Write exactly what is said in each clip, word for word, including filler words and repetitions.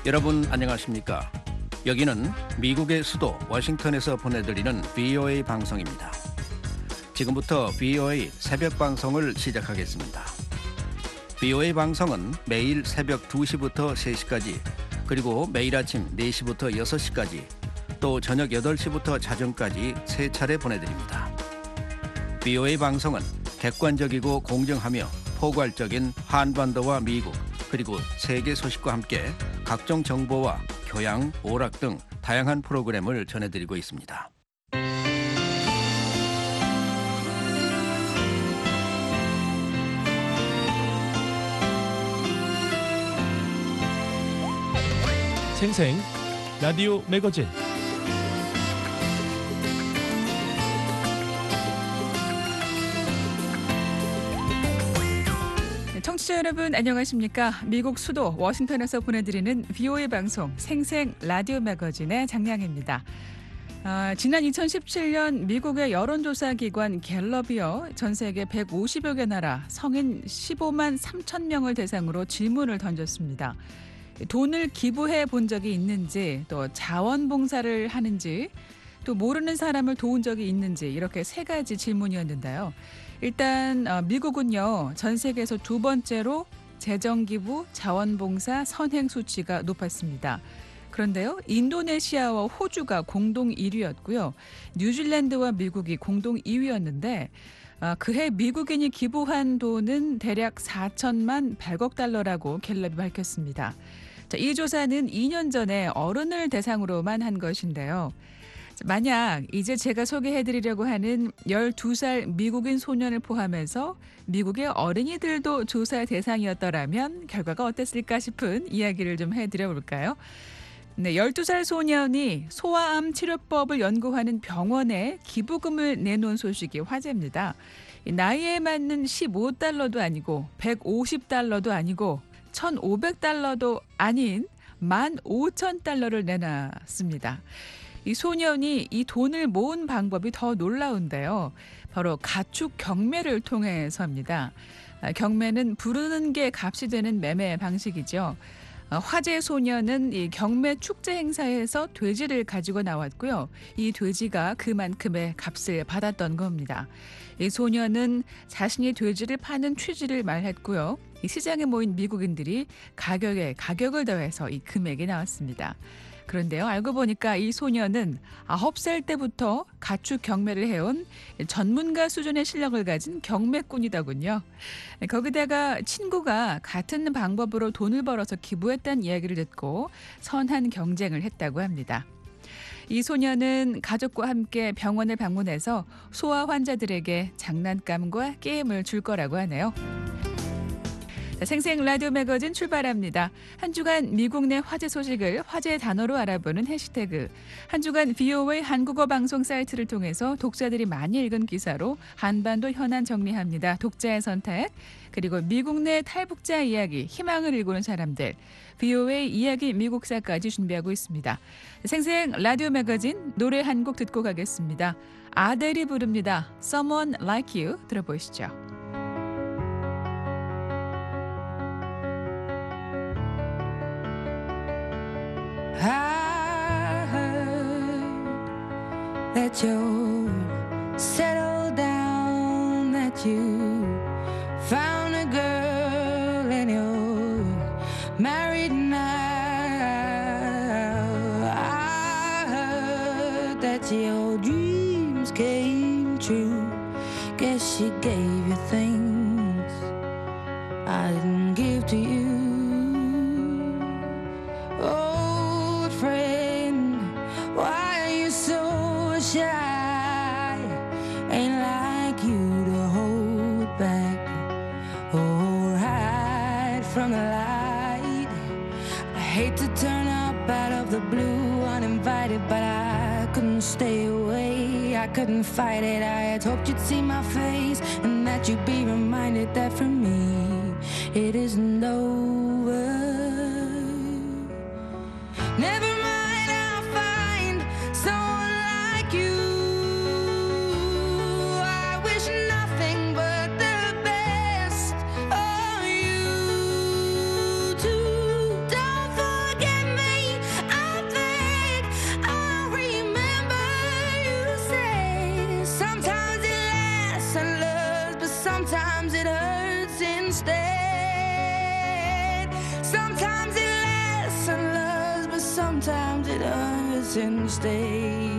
여러분 안녕하십니까? 여기는 미국의 수도 워싱턴에서 보내드리는 브이오에이 방송입니다. 지금부터 브이오에이 새벽 방송을 시작하겠습니다. 브이오에이 방송은 매일 새벽 두 시부터 세 시까지, 그리고 매일 아침 네 시부터 여섯 시까지, 또 저녁 여덟 시부터 자정까지 세 차례 보내드립니다. 브이오에이 방송은 객관적이고 공정하며 포괄적인 한반도와 미국, 그리고 세계 소식과 함께 각종 정보와 교양, 오락 등 다양한 프로그램을 전해드리고 있습니다. 생생 라디오 매거진. 청취자 여러분 안녕하십니까? 미국 수도 워싱턴에서 보내드리는 브이오에이 방송 생생 라디오 매거진의 장량입니다. 아, 지난 이천십칠 년 미국의 여론조사 기관 갤럽이요, 전 세계 백오십여 개 나라 성인 십오만 삼천 명을 대상으로 질문을 던졌습니다. 돈을 기부해 본 적이 있는지, 또 자원봉사를 하는지, 또 모르는 사람을 도운 적이 있는지, 이렇게 세 가지 질문이었는데요. 일단 미국은요, 전 세계에서 두 번째로 재정기부, 자원봉사, 선행 수치가 높았습니다. 그런데요, 인도네시아와 호주가 공동 일 위였고요. 뉴질랜드와 미국이 공동 이 위였는데 그해 미국인이 기부한 돈은 대략 사천만 백억 달러라고 갤럽이 밝혔습니다. 자, 이 조사는 이 년 전에 어른을 대상으로만 한 것인데요. 만약 이제 제가 소개해드리려고 하는 열두 살 미국인 소년을 포함해서 미국의 어린이들도 조사 대상이었더라면 결과가 어땠을까 싶은 이야기를 좀 해드려 볼까요? 네, 열두 살 소년이 소아암 치료법을 연구하는 병원에 기부금을 내놓은 소식이 화제입니다. 나이에 맞는 십오 달러도 아니고 백오십 달러도 아니고 천오백 달러도 아닌 만 오천 달러를 내놨습니다. 이 소년이 이 돈을 모은 방법이 더 놀라운데요. 바로 가축 경매를 통해서입니다. 경매는 부르는 게 값이 되는 매매 방식이죠. 화제 소년은 이 경매 축제 행사에서 돼지를 가지고 나왔고요. 이 돼지가 그만큼의 값을 받았던 겁니다. 이 소년은 자신이 돼지를 파는 취지를 말했고요. 이 시장에 모인 미국인들이 가격에 가격을 더해서 이 금액이 나왔습니다. 그런데요, 알고 보니까 이 소년은 아홉 살 때부터 가축 경매를 해온 전문가 수준의 실력을 가진 경매꾼이더군요. 거기다가 친구가 같은 방법으로 돈을 벌어서 기부했다는 이야기를 듣고 선한 경쟁을 했다고 합니다. 이 소년은 가족과 함께 병원을 방문해서 소아 환자들에게 장난감과 게임을 줄 거라고 하네요. 생생 라디오 매거진 출발합니다. 한 주간 미국 내 화제 소식을 화제 단어로 알아보는 해시태그. 한 주간 브이오에이 한국어 방송 사이트를 통해서 독자들이 많이 읽은 기사로 한반도 현안 정리합니다. 독자의 선택. 그리고 미국 내 탈북자 이야기, 희망을 일구는 사람들. 브이오에이 이야기 미국사까지 준비하고 있습니다. 생생 라디오 매거진 노래 한 곡 듣고 가겠습니다. 아델이 부릅니다. Someone Like You 들어보시죠. I heard that you're settled down, that you found a girl and you're married now. I heard that your dreams came true. Guess she gave you things I didn't give to you. Shy, ain't like you to hold back or hide from the light. I hate to turn up out of the blue uninvited, but I couldn't stay away. I couldn't fight it. I had hoped you'd see my face and that you'd be reminded that for me it isn't over. Never mind, I'll find someone like you. I wish nothing but the best. Oh, you too. Don't forget me. come to us and stay.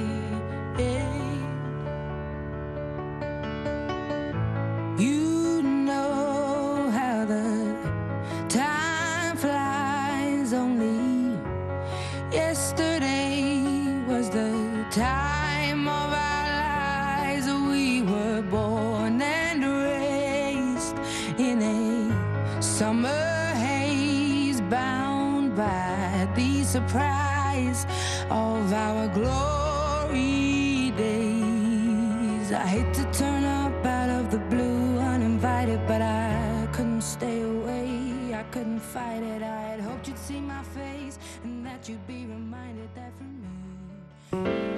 You know how the time flies. Only yesterday was the time of our lives. We were born and raised in a summer haze, bound by the surprise of our glory days. I hate to turn up out of the blue uninvited, but I couldn't stay away. I couldn't fight it. I had hoped you'd see my face and that you'd be reminded that for me.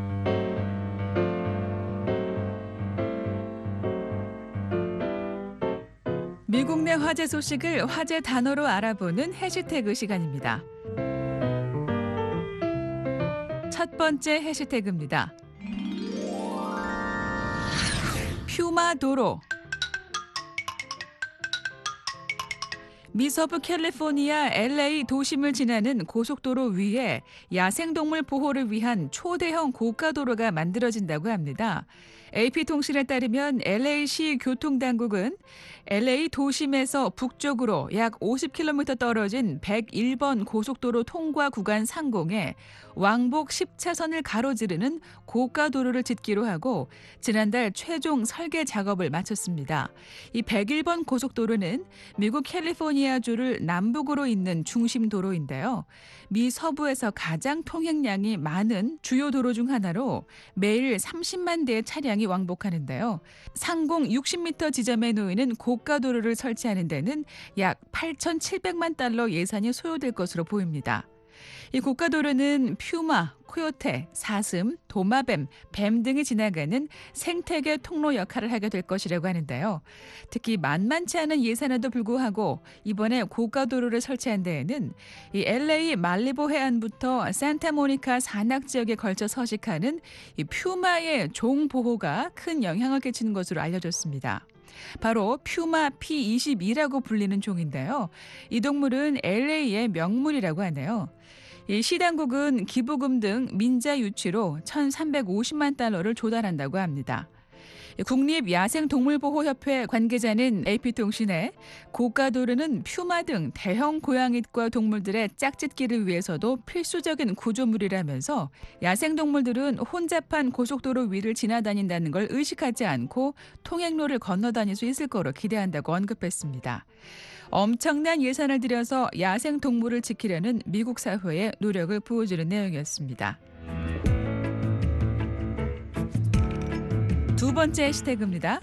미국 내 화제 소식을 화제 단어로 알아보는 해시태그 시간입니다. 첫 번째 해시태그입니다. 퓨마 도로. 미서부 캘리포니아 엘에이 도심을 지나는 고속도로 위에 야생동물 보호를 위한 초대형 고가도로가 만들어진다고 합니다. 에이피통신에 따르면 엘에이시 교통당국은 엘에이 도심에서 북쪽으로 약 오십 킬로미터 떨어진 백일 번 고속도로 통과 구간 상공에 왕복 십 차선을 가로지르는 고가도로를 짓기로 하고 지난달 최종 설계 작업을 마쳤습니다. 이 백일 번 고속도로는 미국 캘리포니아주를 남북으로 잇는 중심 도로인데요. 미 서부에서 가장 통행량이 많은 주요 도로 중 하나로 매일 삼십만 대의 차량이 왕복하는데요. 상공 육십 미터 지점에 놓이는 고가도로를 설치하는 데는 약 팔천칠백만 달러 예산이 소요될 것으로 보입니다. 이 고가도로는 퓨마, 코요테, 사슴, 도마뱀, 뱀 등이 지나가는 생태계 통로 역할을 하게 될 것이라고 하는데요. 특히 만만치 않은 예산에도 불구하고 이번에 고가도로를 설치한 데에는 이 엘에이 말리보 해안부터 산타모니카 산악 지역에 걸쳐 서식하는 이 퓨마의 종 보호가 큰 영향을 끼치는 것으로 알려졌습니다. 바로 퓨마 피 이십이라고 불리는 종인데요. 이 동물은 엘에이의 명물이라고 하네요. 이 시당국은 기부금 등 민자 유치로 천삼백오십만 달러를 조달한다고 합니다. 국립야생동물보호협회 관계자는 에이피통신에 고가도로는 퓨마 등 대형 고양이과 동물들의 짝짓기를 위해서도 필수적인 구조물이라면서 야생동물들은 혼잡한 고속도로 위를 지나다닌다는 걸 의식하지 않고 통행로를 건너다닐 수 있을 거로 기대한다고 언급했습니다. 엄청난 예산을 들여서 야생동물을 지키려는 미국 사회의 노력을 보여주는 내용이었습니다. 두 번째 해시태그입니다.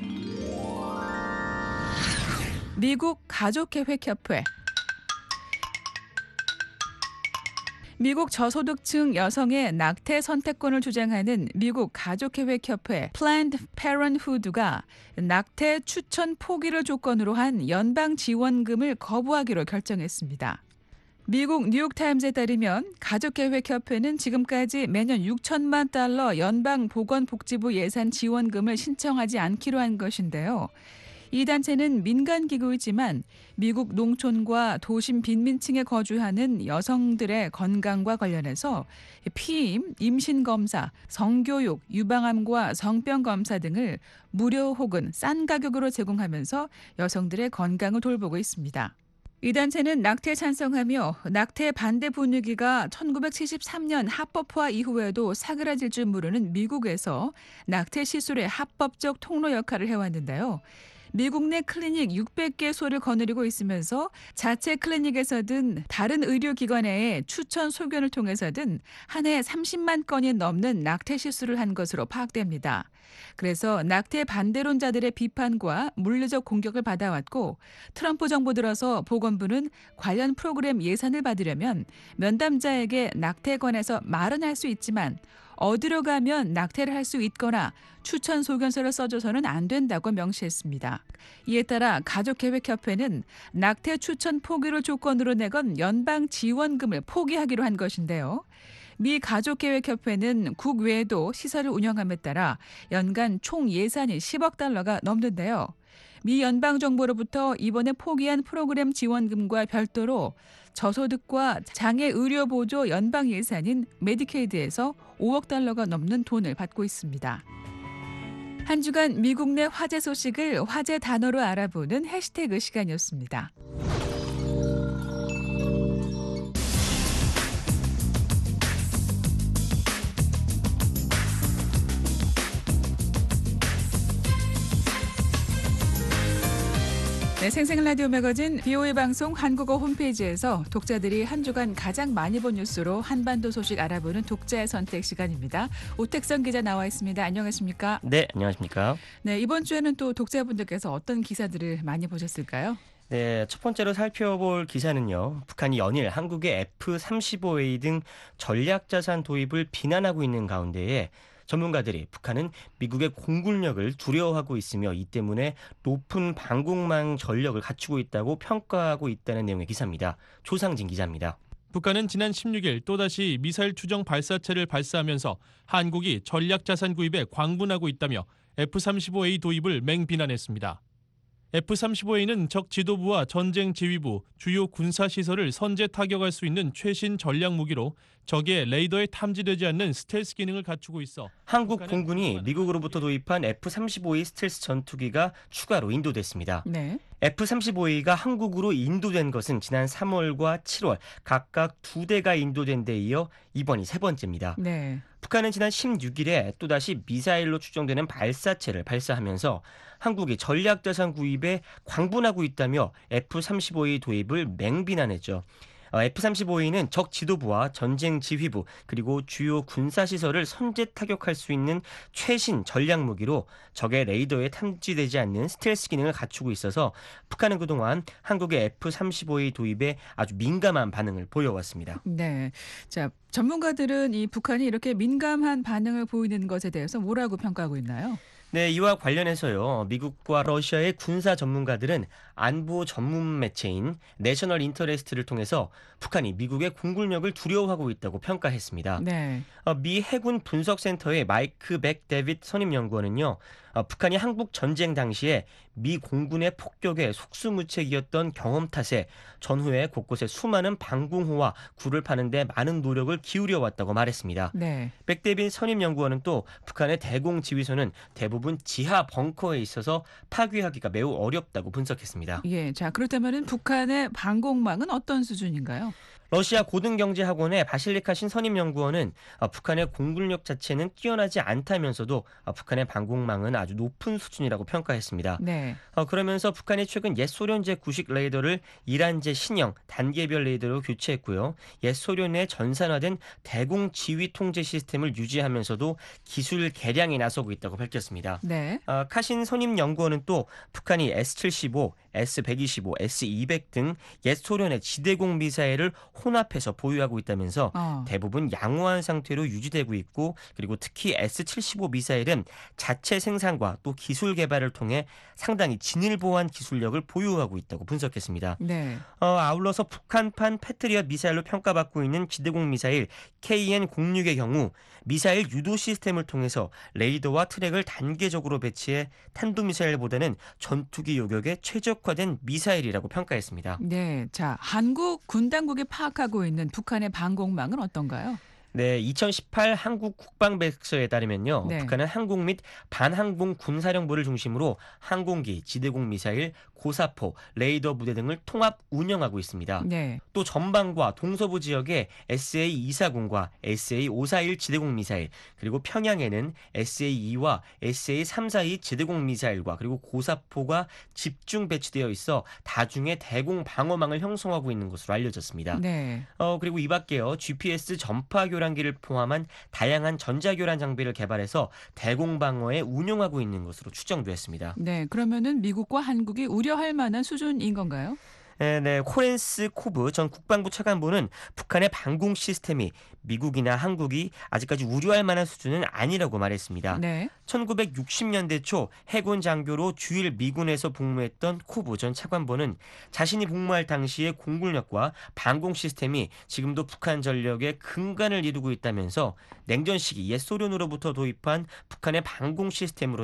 미국 가족계획협회. 미국 저소득층 여성의 낙태 선택권을 주장하는 미국 가족계획협회 Planned Parenthood가 낙태 추천 포기를 조건으로 한 연방 지원금을 거부하기로 결정했습니다. 미국 뉴욕타임즈에 따르면 가족계획협회는 지금까지 매년 육천만 달러 연방보건복지부 예산 지원금을 신청하지 않기로 한 것인데요. 이 단체는 민간기구이지만 미국 농촌과 도심 빈민층에 거주하는 여성들의 건강과 관련해서 피임, 임신검사, 성교육, 유방암과 성병검사 등을 무료 혹은 싼 가격으로 제공하면서 여성들의 건강을 돌보고 있습니다. 이 단체는 낙태 찬성하며 낙태 반대 분위기가 천구백칠십삼 년 합법화 이후에도 사그라질 줄 모르는 미국에서 낙태 시술의 합법적 통로 역할을 해왔는데요. 미국 내 클리닉 육백 개소를 거느리고 있으면서 자체 클리닉에서든 다른 의료기관의 추천 소견을 통해서든 한 해 삼십만 건이 넘는 낙태 시술을 한 것으로 파악됩니다. 그래서 낙태 반대론자들의 비판과 물리적 공격을 받아왔고 트럼프 정부 들어서 보건부는 관련 프로그램 예산을 받으려면 면담자에게 낙태권에서 말은 할 수 있지만 어디로 가면 낙태를 할 수 있거나 추천 소견서를 써줘서는 안 된다고 명시했습니다. 이에 따라 가족계획협회는 낙태 추천 포기를 조건으로 내건 연방 지원금을 포기하기로 한 것인데요. 미 가족계획협회는 국외에도 시설을 운영함에 따라 연간 총 예산이 십억 달러가 넘는데요. 미 연방정부로부터 이번에 포기한 프로그램 지원금과 별도로 저소득과 장애 의료 보조 연방 예산인 메디케이드에서 오억 달러가 넘는 돈을 받고 있습니다. 한 주간 미국 내 화제 소식을 화제 단어로 알아보는 해시태그 시간이었습니다. 네, 생생 라디오 매거진 비오에이 방송 한국어 홈페이지에서 독자들이 한 주간 가장 많이 본 뉴스로 한반도 소식 알아보는 독자의 선택 시간입니다. 오택선 기자 나와 있습니다. 안녕하십니까? 네, 안녕하십니까? 네, 이번 주에는 또 독자분들께서 어떤 기사들을 많이 보셨을까요? 네, 첫 번째로 살펴볼 기사는요. 북한이 연일 한국의 에프 삼십오 에이 등 전략자산 도입을 비난하고 있는 가운데에 전문가들이 북한은 미국의 공군력을 두려워하고 있으며 이 때문에 높은 방공망 전력을 갖추고 있다고 평가하고 있다는 내용의 기사입니다. 조상진 기자입니다. 북한은 지난 십육 일 또다시 미사일 추정 발사체를 발사하면서 한국이 전략자산 구입에 광분하고 있다며 에프 삼십오 에이 도입을 맹비난했습니다. 에프 삼십오 에이는 적 지도부와 전쟁 지휘부, 주요 군사시설을 선제 타격할 수 있는 최신 전략 무기로 적의 레이더에 탐지되지 않는 스텔스 기능을 갖추고 있어 한국 공군이 미국으로부터 도입한 에프 삼십오 에이 스텔스 전투기가 추가로 인도됐습니다. 네. 에프 삼십오 에이가 한국으로 인도된 것은 지난 삼월과 칠월 각각 두 대가 인도된 데 이어 이번이 세 번째입니다. 네. 북한은 지난 십육 일에 또다시 미사일로 추정되는 발사체를 발사하면서 한국이 전략자산 구입에 광분하고 있다며 에프 삼십오 에이 도입을 맹비난했죠. 에프 삼십오 에이는 적 지도부와 전쟁 지휘부 그리고 주요 군사시설을 선제 타격할 수 있는 최신 전략 무기로 적의 레이더에 탐지되지 않는 스텔스 기능을 갖추고 있어서 북한은 그동안 한국의 에프 삼십오 에이 도입에 아주 민감한 반응을 보여왔습니다. 네. 자, 전문가들은 이 북한이 이렇게 민감한 반응을 보이는 것에 대해서 뭐라고 평가하고 있나요? 네, 이와 관련해서요. 미국과 러시아의 군사 전문가들은 안보 전문 매체인 내셔널 인터레스트를 통해서 북한이 미국의 공군력을 두려워하고 있다고 평가했습니다. 네. 어, 미 해군 분석센터의 마이크 백 데빗 선임연구원은요. 어, 북한이 한국 전쟁 당시에 미 공군의 폭격에 속수무책이었던 경험 탓에 전후에 곳곳에 수많은 방공호와 굴을 파는 데 많은 노력을 기울여 왔다고 말했습니다. 네. 백 데빗 선임연구원은 또 북한의 대공 지휘소는 대부분 지하 벙커에 있어서 파괴하기가 매우 어렵다고 분석했습니다. 예. 자, 그렇다면은 북한의 방공망은 어떤 수준인가요? 러시아 고등경제학원의 바실리카 신선임연구원은 북한의 공군력 자체는 뛰어나지 않다면서도 북한의 방공망은 아주 높은 수준이라고 평가했습니다. 네. 그러면서 북한이 최근 옛 소련제 구식 레이더를 이란제 신형 단계별 레이더로 교체했고요. 옛 소련의 전산화된 대공 지휘 통제 시스템을 유지하면서도 기술 개량에 나서고 있다고 밝혔습니다. 네. 카신 선임연구원은 또 북한이 에스 칠십오, 에스 백이십오, 에스 이백 등 옛 소련의 지대공 미사일을 혼합해서 보유하고 있다면서 어. 대부분 양호한 상태로 유지되고 있고 그리고 특히 에스 칠십오 미사일은 자체 생산과 또 기술 개발을 통해 상당히 진일보한 기술력을 보유하고 있다고 분석했습니다. 네. 어, 아울러서 북한판 패트리엇 미사일로 평가받고 있는 지대공 미사일 케이엔 공육의 경우 미사일 유도 시스템을 통해서 레이더와 트랙을 단계적으로 배치해 탄도미사일보다는 전투기 요격에 최적화된 미사일이라고 평가했습니다. 네. 자, 한국 군 당국이 파악하고 있는 북한의 방공망은 어떤가요? 네, 이천십팔 한국 국방백서에 따르면요. 네. 북한은 항공 및 반항공 군사령부를 중심으로 항공기, 지대공 미사일, 고사포, 레이더 부대 등을 통합 운영하고 있습니다. 네. 또 전방과 동서부 지역에 에스 에이 이백사십과 에스 에이 오백사십일 지대공 미사일, 그리고 평양에는 에스 에이 이와 에스 에이 삼백사십이 지대공 미사일과 그리고 고사포가 집중 배치되어 있어 다중의 대공 방어망을 형성하고 있는 것으로 알려졌습니다. 네. 어, 그리고 이 밖에요. 지피에스 전파 교란기를 포함한 다양한 전자교란 장비를 개발해서 대공 방어에 운용하고 있는 것으로 추정됐습니다. 네. 그러면은 미국과 한국이 우려할 만한 수준인 건가요? 네, 네, 코렌스 코브 전 국방부 차관보는 북한의 방공 시스템이 미국이나 한국이 아직까지 우려할 만한 수준은 아니라고 말했습니다. 네. 천구백육십 년대 초 해군 장교로 주일 미군에서 복무했던 코브 전 차관보는 자신이 복무할 당시의 공군력과 방공 시스템이 지금도 북한 전력의 근간을 이루고 있다면서 냉전 시기 옛 소련으로부터 도입한 북한의 방공 시스템으로는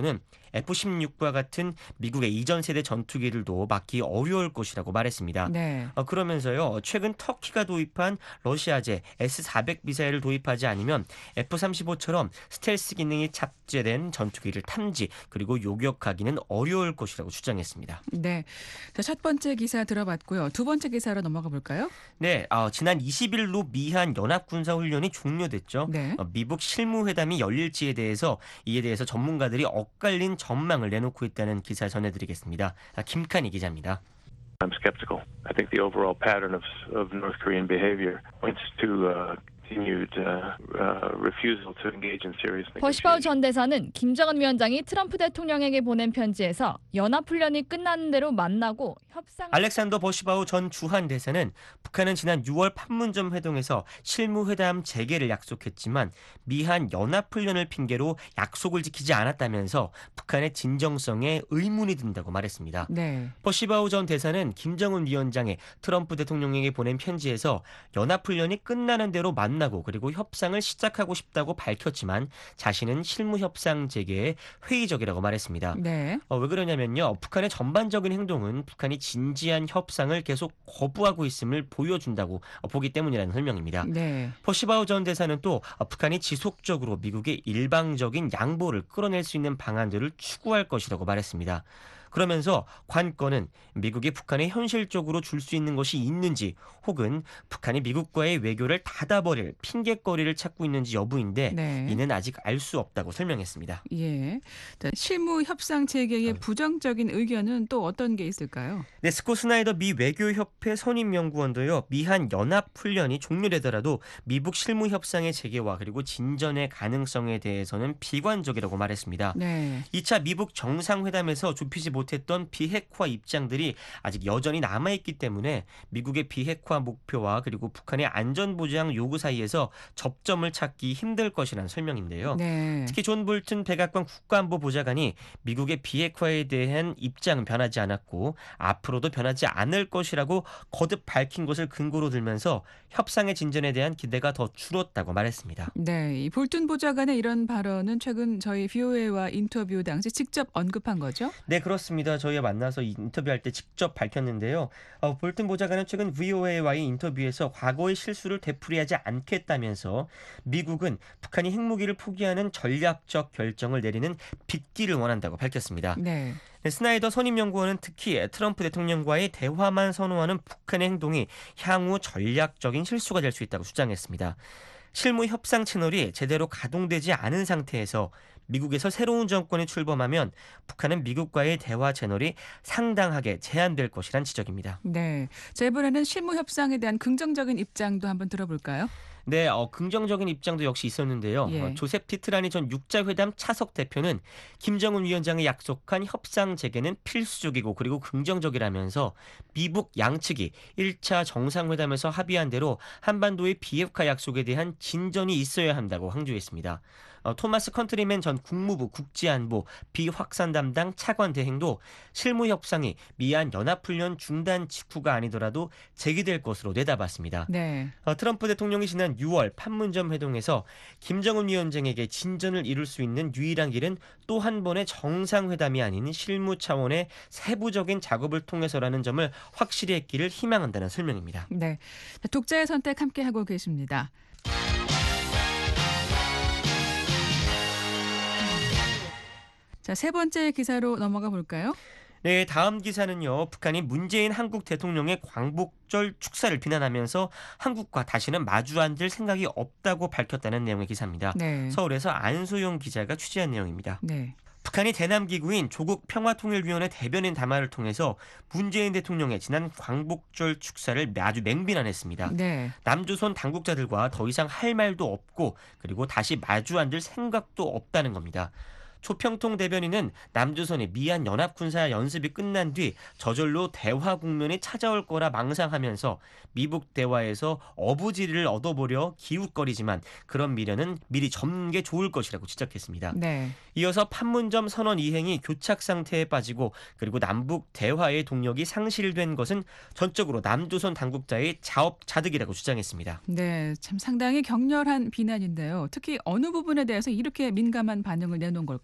에프 십육과 같은 미국의 이전 세대 전투기들도 막기 어려울 것이라고 말했습니다. 네. 어, 그러면서요, 최근 터키가 도입한 러시아제 에스 사백 미사일을 도입하지 않으면 에프 삼십오처럼 스텔스 기능이 탑재된 전투기를 탐지 그리고 요격하기는 어려울 것이라고 주장했습니다. 네. 자, 첫 번째 기사 들어봤고요. 두 번째 기사로 넘어가 볼까요? 네, 어, 지난 이십 일로 미한 연합군사훈련이 종료됐죠. 네. 어, 미북 실무회담이 열릴지에 대해서 이에 대해서 전문가들이 엇갈린 전망을 내놓고 있다는 기사 전해드리겠습니다. 아, 김칸희 기자입니다. I'm skeptical. I think the overall pattern of of North Korean behavior points to uh, continued uh, uh, refusal to engage in serious 버시바우 negotiations. 전 대사는 김정은 위원장이 트럼프 대통령에게 보낸 편지에서 연합훈련이 끝나는 대로 만나고 협상. 알렉산더 버시바우 전 주한 대사는 북한은 지난 유월 판문점 회동에서 실무회담 재개를 약속했지만 미한 연합훈련을 핑계로 약속을 지키지 않았다면서 북한의 진정성에 의문이 든다고 말했습니다. 네. 버시바우 전 대사는 김정은 위원장이 트럼프 대통령에게 보낸 편지에서 연합훈련이 끝나는 대로 만나고 그리고 협상을 시작하고 싶다고 밝혔지만 자신은 실무협상 재개에 회의적이라고 말했습니다. 네. 어, 왜 그러냐면요. 북한의 전반적인 행동은 북한이 진지한 협상을 계속 거부하고 있음을 보여준다고 어, 보기 때문이라는 설명입니다. 네. 버시바우 전 대사는 또 어, 북한이 지속적으로 미국의 일방적인 양보를 끌어낼 수 있는 방안들을 추구할 것이라고 말했습니다. 그러면서 관건은 미국이 북한에 현실적으로 줄 수 있는 것이 있는지 혹은 북한이 미국과의 외교를 닫아버릴 핑계거리를 찾고 있는지 여부인데 네. 이는 아직 알 수 없다고 설명했습니다. 예. 자, 실무 협상 재개의 부정적인 의견은 또 어떤 게 있을까요? 네, 스콧 스나이더 미 외교협회 선임연구원도요. 미한 연합훈련이 종료되더라도 미북 실무협상의 재개와 그리고 진전의 가능성에 대해서는 비관적이라고 말했습니다. 네. 이 차 미북 정상회담에서 좁히지 못했던 비핵화 입장들이 아직 여전히 남아있기 때문에 미국의 비핵화 목표와 그리고 북한의 안전보장 요구 사이에서 접점을 찾기 힘들 것이라는 설명인데요. 네. 특히 존 볼튼 백악관 국가안보보좌관이 미국의 비핵화에 대한 입장은 변하지 않았고 앞으로도 변하지 않을 것이라고 거듭 밝힌 것을 근거로 들면서 협상의 진전에 대한 기대가 더 줄었다고 말했습니다. 네. 이 볼튼 보좌관의 이런 발언은 최근 저희 브이오에이와 인터뷰 당시 직접 언급한 거죠? 네, 그렇습니다. 저희가 만나서 인터뷰할 때 직접 밝혔는데요. 어, 볼튼 보좌관은 최근 브이오에이와의 인터뷰에서 과거의 실수를 되풀이하지 않겠다면서 미국은 북한이 핵무기를 포기하는 전략적 결정을 내리는 빅딜을 원한다고 밝혔습니다. 네. 네, 스나이더 선임연구원은 특히 트럼프 대통령과의 대화만 선호하는 북한의 행동이 향후 전략적인 실수가 될 수 있다고 주장했습니다. 실무 협상 채널이 제대로 가동되지 않은 상태에서 미국에서 새로운 정권이 출범하면 북한은 미국과의 대화 채널이 상당하게 제한될 것이란 지적입니다. 네. 자, 이번에는 실무 협상에 대한 긍정적인 입장도 한번 들어볼까요? 네, 어, 긍정적인 입장도 역시 있었는데요. 예. 어, 조셉 티트라니 전 육자회담 차석 대표는 김정은 위원장이 약속한 협상 재개는 필수적이고 그리고 긍정적이라면서 미북 양측이 일 차 정상회담에서 합의한 대로 한반도의 비핵화 약속에 대한 진전이 있어야 한다고 강조했습니다. 어, 토마스 컨트리맨 전 국무부 국제안보 비확산 담당 차관 대행도 실무 협상이 미한 연합훈련 중단 직후가 아니더라도 재개될 것으로 내다봤습니다. 네. 어, 트럼프 대통령이 지난 유월 판문점 회동에서 김정은 위원장에게 진전을 이룰 수 있는 유일한 길은 또 한 번의 정상회담이 아닌 실무 차원의 세부적인 작업을 통해서라는 점을 확실히 했기를 희망한다는 설명입니다. 네. 자, 독자의 선택 함께 하고 계십니다. 자, 세 번째 기사로 넘어가 볼까요? 네, 다음 기사는요. 북한이 문재인 한국 대통령의 광복절 축사를 비난하면서 한국과 다시는 마주 앉을 생각이 없다고 밝혔다는 내용의 기사입니다. 네. 서울에서 안소영 기자가 취재한 내용입니다. 네. 북한이 대남기구인 조국평화통일위원회 대변인 담화를 통해서 문재인 대통령의 지난 광복절 축사를 아주 맹비난했습니다. 네. 남조선 당국자들과 더 이상 할 말도 없고 그리고 다시 마주 앉을 생각도 없다는 겁니다. 초평통 대변인은 남조선의 미한 연합군사 연습이 끝난 뒤 저절로 대화 국면이 찾아올 거라 망상하면서 미북 대화에서 어부지리를 얻어보려 기웃거리지만 그런 미련은 미리 접는 게 좋을 것이라고 지적했습니다. 네. 이어서 판문점 선언 이행이 교착 상태에 빠지고 그리고 남북 대화의 동력이 상실된 것은 전적으로 남조선 당국자의 자업자득이라고 주장했습니다. 네, 참 상당히 격렬한 비난인데요. 특히 어느 부분에 대해서 이렇게 민감한 반응을 내놓은 걸까요?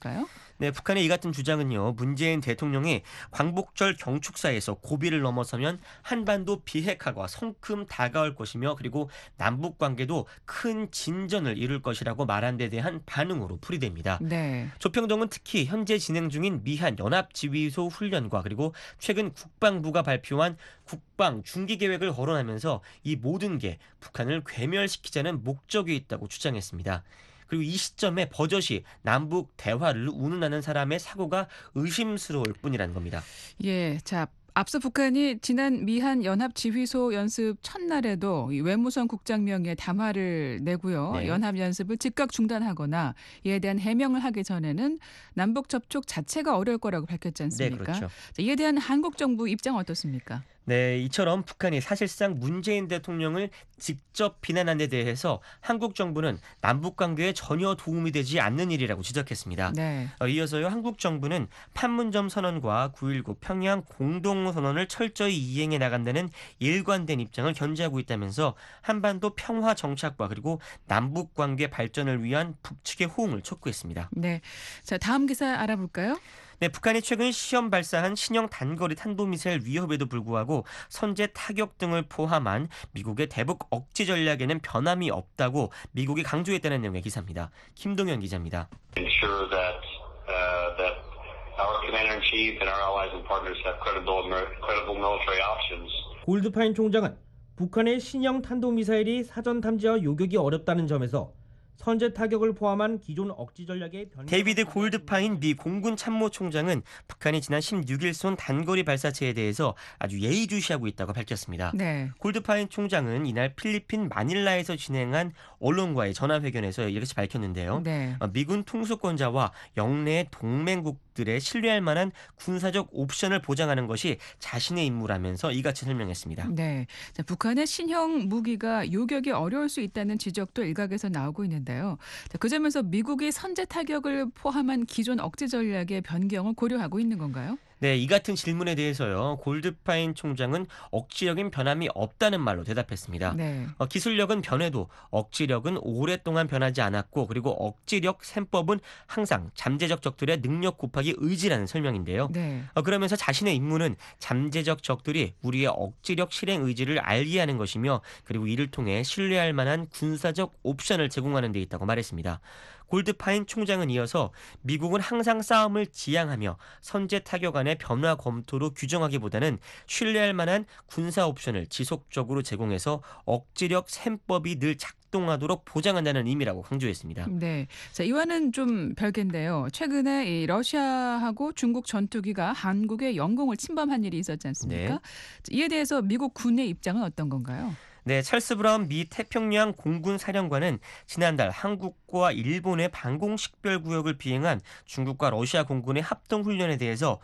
있을까요? 네, 북한의 이 같은 주장은요, 문재인 대통령이 광복절 경축사에서 고비를 넘어서면 한반도 비핵화가 성큼 다가올 것이며 그리고 남북 관계도 큰 진전을 이룰 것이라고 말한 데 대한 반응으로 풀이됩니다. 네. 조평동은 특히 현재 진행 중인 미한 연합지휘소 훈련과 그리고 최근 국방부가 발표한 국방 중기 계획을 거론하면서 이 모든 게 북한을 괴멸시키자는 목적이 있다고 주장했습니다. 그리고 이 시점에 버젓이 남북 대화를 운운하는 사람의 사고가 의심스러울 뿐이라는 겁니다. 예, 자. 앞서 북한이 지난 미한 연합지휘소 연습 첫날에도 이 외무성 국장명의의 담화를 내고요. 네. 연합연습을 즉각 중단하거나 이에 대한 해명을 하기 전에는 남북 접촉 자체가 어려울 거라고 밝혔지 않습니까? 네, 그렇죠. 자, 이에 대한 한국 정부 입장 어떻습니까? 네, 이처럼 북한이 사실상 문재인 대통령을 직접 비난한 데 대해서 한국 정부는 남북 관계에 전혀 도움이 되지 않는 일이라고 지적했습니다. 네. 어, 이어서요, 한국 정부는 판문점 선언과 구일구 평양 공동선언을 철저히 이행해 나간다는 일관된 입장을 견지하고 있다면서 한반도 평화 정착과 그리고 남북 관계 발전을 위한 북측의 호응을 촉구했습니다. 네. 자, 다음 기사 알아볼까요? 네, 북한이 최근 시험 발사한 신형 단거리 탄도미사일 위협에도 불구하고 선제 타격 등을 포함한 미국의 대북 억지 전략에는 변함이 없다고 미국이 강조했다는 내용의 기사입니다. 김동현 기자입니다. Ensure that uh, that our commander-in-chief and our allies and partners have credible credible military options. 골드파인 총장은 북한의 신형 탄도미사일이 사전 탐지와 요격이 어렵다는 점에서 선제 타격을 포함한 기존 억지 전략의 변경. 데이비드 골드파인 미 공군 참모총장은 북한이 지난 십육일 쏜 단거리 발사체에 대해서 아주 예의주시하고 있다고 밝혔습니다. 네. 골드파인 총장은 이날 필리핀 마닐라에서 진행한 언론과의 전화회견에서 이렇게 밝혔는데요. 네. 미군 통수권자와 영내 동맹국들의 신뢰할 만한 군사적 옵션을 보장하는 것이 자신의 임무라면서 이같이 설명했습니다. 네. 자, 북한의 신형 무기가 요격이 어려울 수 있다는 지적도 일각에서 나오고 있는데요. 자, 그 점에서 미국이 선제 타격을 포함한 기존 억제 전략의 변경을 고려하고 있는 건가요? 네, 이 같은 질문에 대해서요, 골드파인 총장은 억지력인 변함이 없다는 말로 대답했습니다. 네. 어, 기술력은 변해도 억지력은 오랫동안 변하지 않았고 그리고 억지력 셈법은 항상 잠재적 적들의 능력 곱하기 의지라는 설명인데요. 네. 어, 그러면서 자신의 임무는 잠재적 적들이 우리의 억지력 실행 의지를 알게 하는 것이며 그리고 이를 통해 신뢰할 만한 군사적 옵션을 제공하는 데 있다고 말했습니다. 골드파인 총장은 이어서 미국은 항상 싸움을 지향하며 선제 타격안의 변화 검토로 규정하기보다는 신뢰할 만한 군사 옵션을 지속적으로 제공해서 억지력 셈법이 늘 작동하도록 보장한다는 의미라고 강조했습니다. 네. 자, 이와는 좀 별개인데요. 최근에 이 러시아하고 중국 전투기가 한국의 영공을 침범한 일이 있었지 않습니까? 네. 이에 대해서 미국 군의 입장은 어떤 건가요? 네, 찰스 브라운 미 태평양 공군 사령관은 지난달 한국과 일본의 방공식별구역을 비행한 중국과 러시아 공군의 합동훈련에 대해서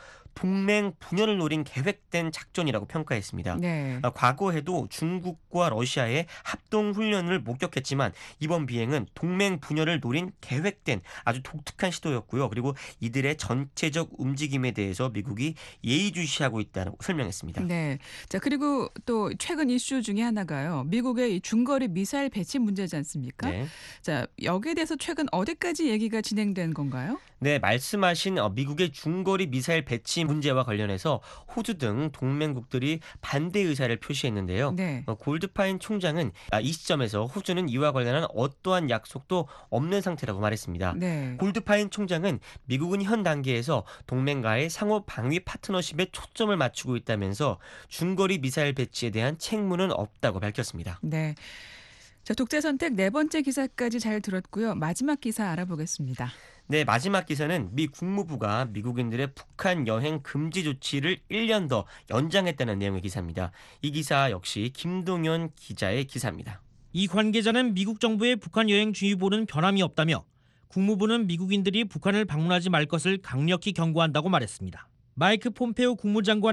동맹 분열을 노린 계획된 작전이라고 평가했습니다. 네. 과거에도 중국과 러시아의 합동훈련을 목격했지만 이번 비행은 동맹 분열을 노린 계획된 아주 독특한 시도였고요. 그리고 이들의 전체적 움직임에 대해서 미국이 예의주시하고 있다고 설명했습니다. 네. 자, 그리고 또 최근 이슈 중에 하나가요. 미국의 이 중거리 미사일 배치 문제지 않습니까? 네. 자, 여기에 대해서 최근 어디까지 얘기가 진행된 건가요? 네, 말씀하신 미국의 중거리 미사일 배치 문제와 관련해서 호주 등 동맹국들이 반대 의사를 표시했는데요. 네. 골드파인 총장은 이 시점에서 호주는 이와 관련한 어떠한 약속도 없는 상태라고 말했습니다. 네. 골드파인 총장은 미국은 현 단계에서 동맹과의 상호 방위 파트너십에 초점을 맞추고 있다면서 중거리 미사일 배치에 대한 책무는 없다고 밝혔습니다. 네. 자, 독재 선택 네 번째 기사까지 잘 들었고요. 마지막 기사 알아보겠습니다. 네, 마지막 기사는 미 국무부가 미국인들의 북한 여행 금지 조치를 일 년 더 연장했다는 내용의 기사입니다. 이 기사 역시 김동현 기자의 기사입니다. 이 관계자는 미국 정부의 북한 여행 주의보는 변함이 없다며 국무부는 미국인들이 북한을 방문하지 말 것을 강력히 경고한다고 말했습니다. 마이크 폼페오 국무장관은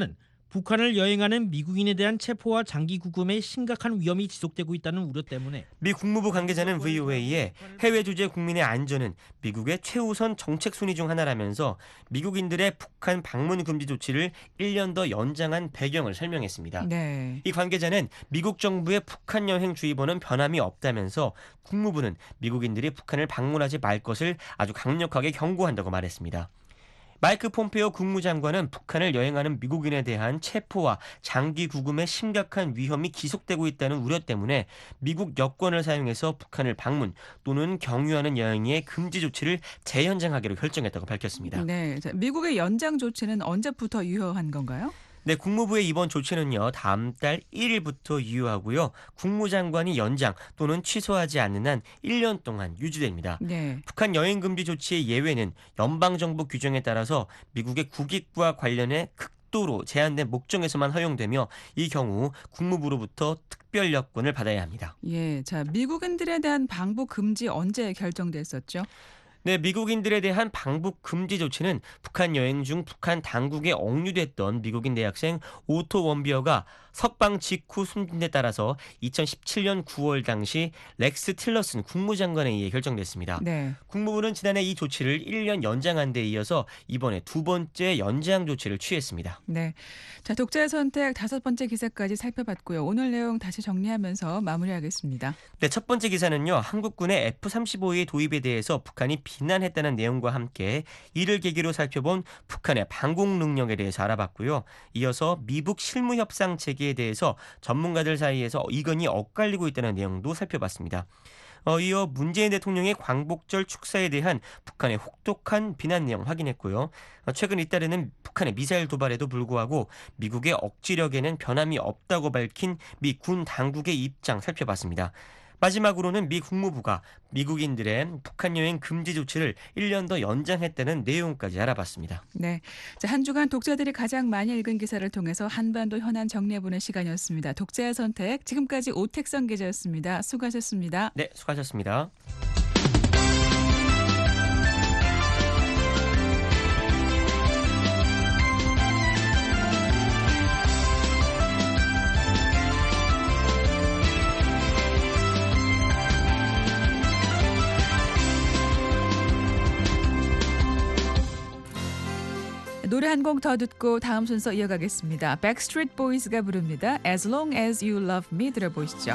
북한을 여행하는 미국인에 대한 체포와 장기 구금의 심각한 위험이 지속되고 있다는 우려 때문에 미 국무부 관계자는 브이오에이에 해외 주재 국민의 안전은 미국의 최우선 정책 순위 중 하나라면서 미국인들의 북한 방문 금지 조치를 일 년 더 연장한 배경을 설명했습니다. 네. 이 관계자는 미국 정부의 북한 여행 주의보는 변함이 없다면서 국무부는 미국인들이 북한을 방문하지 말 것을 아주 강력하게 경고한다고 말했습니다. 마이크 폼페오 국무장관은 북한을 여행하는 미국인에 대한 체포와 장기 구금의 심각한 위험이 지속되고 있다는 우려 때문에 미국 여권을 사용해서 북한을 방문 또는 경유하는 여행의 금지 조치를 재연장하기로 결정했다고 밝혔습니다. 네. 자, 미국의 연장 조치는 언제부터 유효한 건가요? 네, 국무부의 이번 조치는요, 다음 달 일 일부터 유효하고요. 국무장관이 연장 또는 취소하지 않는 한 일 년 동안 유지됩니다. 네. 북한 여행 금지 조치의 예외는 연방정부 규정에 따라서 미국의 국익과 관련해 극도로 제한된 목적에서만 허용되며 이 경우 국무부로부터 특별 여권을 받아야 합니다. 예. 자, 미국인들에 대한 방북 금지 언제 결정됐었죠? 네, 미국인들에 대한 방북 금지 조치는 북한 여행 중 북한 당국에 억류됐던 미국인 대학생 오토 원비어가 석방 직후 숨진 데 따라서 이천십칠 년 구월 당시 렉스 틸러슨 국무장관에 의해 결정됐습니다. 네. 국무부는 지난해 이 조치를 일 년 연장한 데 이어서 이번에 두 번째 연장 조치를 취했습니다. 네. 자, 독자의 선택 다섯 번째 기사까지 살펴봤고요. 오늘 내용 다시 정리하면서 마무리하겠습니다. 네, 첫 번째 기사는요. 한국군의 에프 삼십오의 도입에 대해서 북한이 비난했다는 내용과 함께 이를 계기로 살펴본 북한의 방공 능력에 대해서 알아봤고요. 이어서 미북 실무 협상 체계에 대해서 전문가들 사이에서 이견이 엇갈리고 있다는 내용도 살펴봤습니다. 어, 이어 문재인 대통령의 광복절 축사에 대한 북한의 혹독한 비난 내용 확인했고요. 어, 최근 잇따르는 북한의 미사일 도발에도 불구하고 미국의 억지력에는 변함이 없다고 밝힌 미 군 당국의 입장 살펴봤습니다. 마지막으로는 미 국무부가 미국인들의 북한 여행 금지 조치를 일 년 더 연장했다는 내용까지 알아봤습니다. 네. 자, 한 주간 독자들이 가장 많이 읽은 기사를 통해서 한반도 현안 정리해보는 시간이었습니다. 독자의 선택, 지금까지 오택성 기자였습니다. 수고하셨습니다. 네, 수고하셨습니다. 노래 한 곡 더 듣고 다음 순서 이어가겠습니다. Backstreet Boys가 부릅니다. As Long As You Love Me 들어보시죠.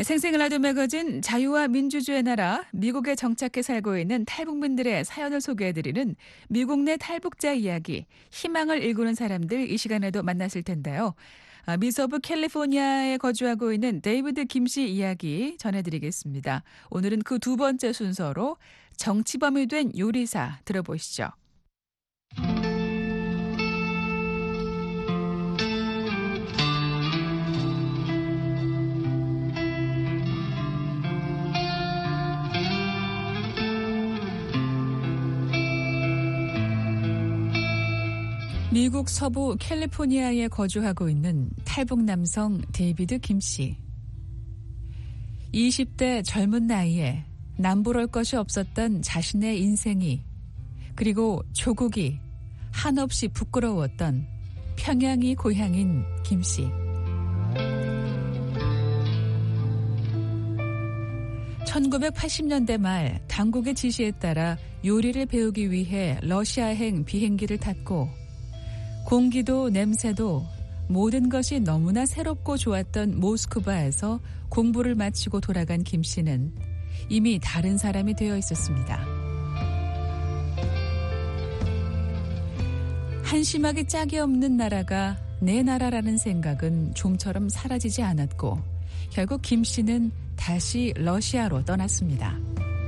생생 라디오 매거진 자유와 민주주의 나라 미국에 정착해 살고 있는 탈북민들의 사연을 소개해드리는 미국 내 탈북자 이야기, 희망을 일구는 사람들 이 시간에도 만나실 텐데요. 미서부 캘리포니아에 거주하고 있는 데이비드 김 씨 이야기 전해드리겠습니다. 오늘은 그 두 번째 순서로 정치범이 된 요리사 들어보시죠. 미국 서부 캘리포니아에 거주하고 있는 탈북 남성 데이비드 김 씨. 이십 대 젊은 나이에 남부럴 것이 없었던 자신의 인생이, 그리고 조국이 한없이 부끄러웠던 평양이 고향인 김 씨. 천구백팔십 년대 말 당국의 지시에 따라 요리를 배우기 위해 러시아행 비행기를 탔고, 공기도 냄새도 모든 것이 너무나 새롭고 좋았던 모스크바에서 공부를 마치고 돌아간 김 씨는 이미 다른 사람이 되어 있었습니다. 한심하게 짝이 없는 나라가 내 나라라는 생각은 좀처럼 사라지지 않았고, 결국 김 씨는 다시 러시아로 떠났습니다.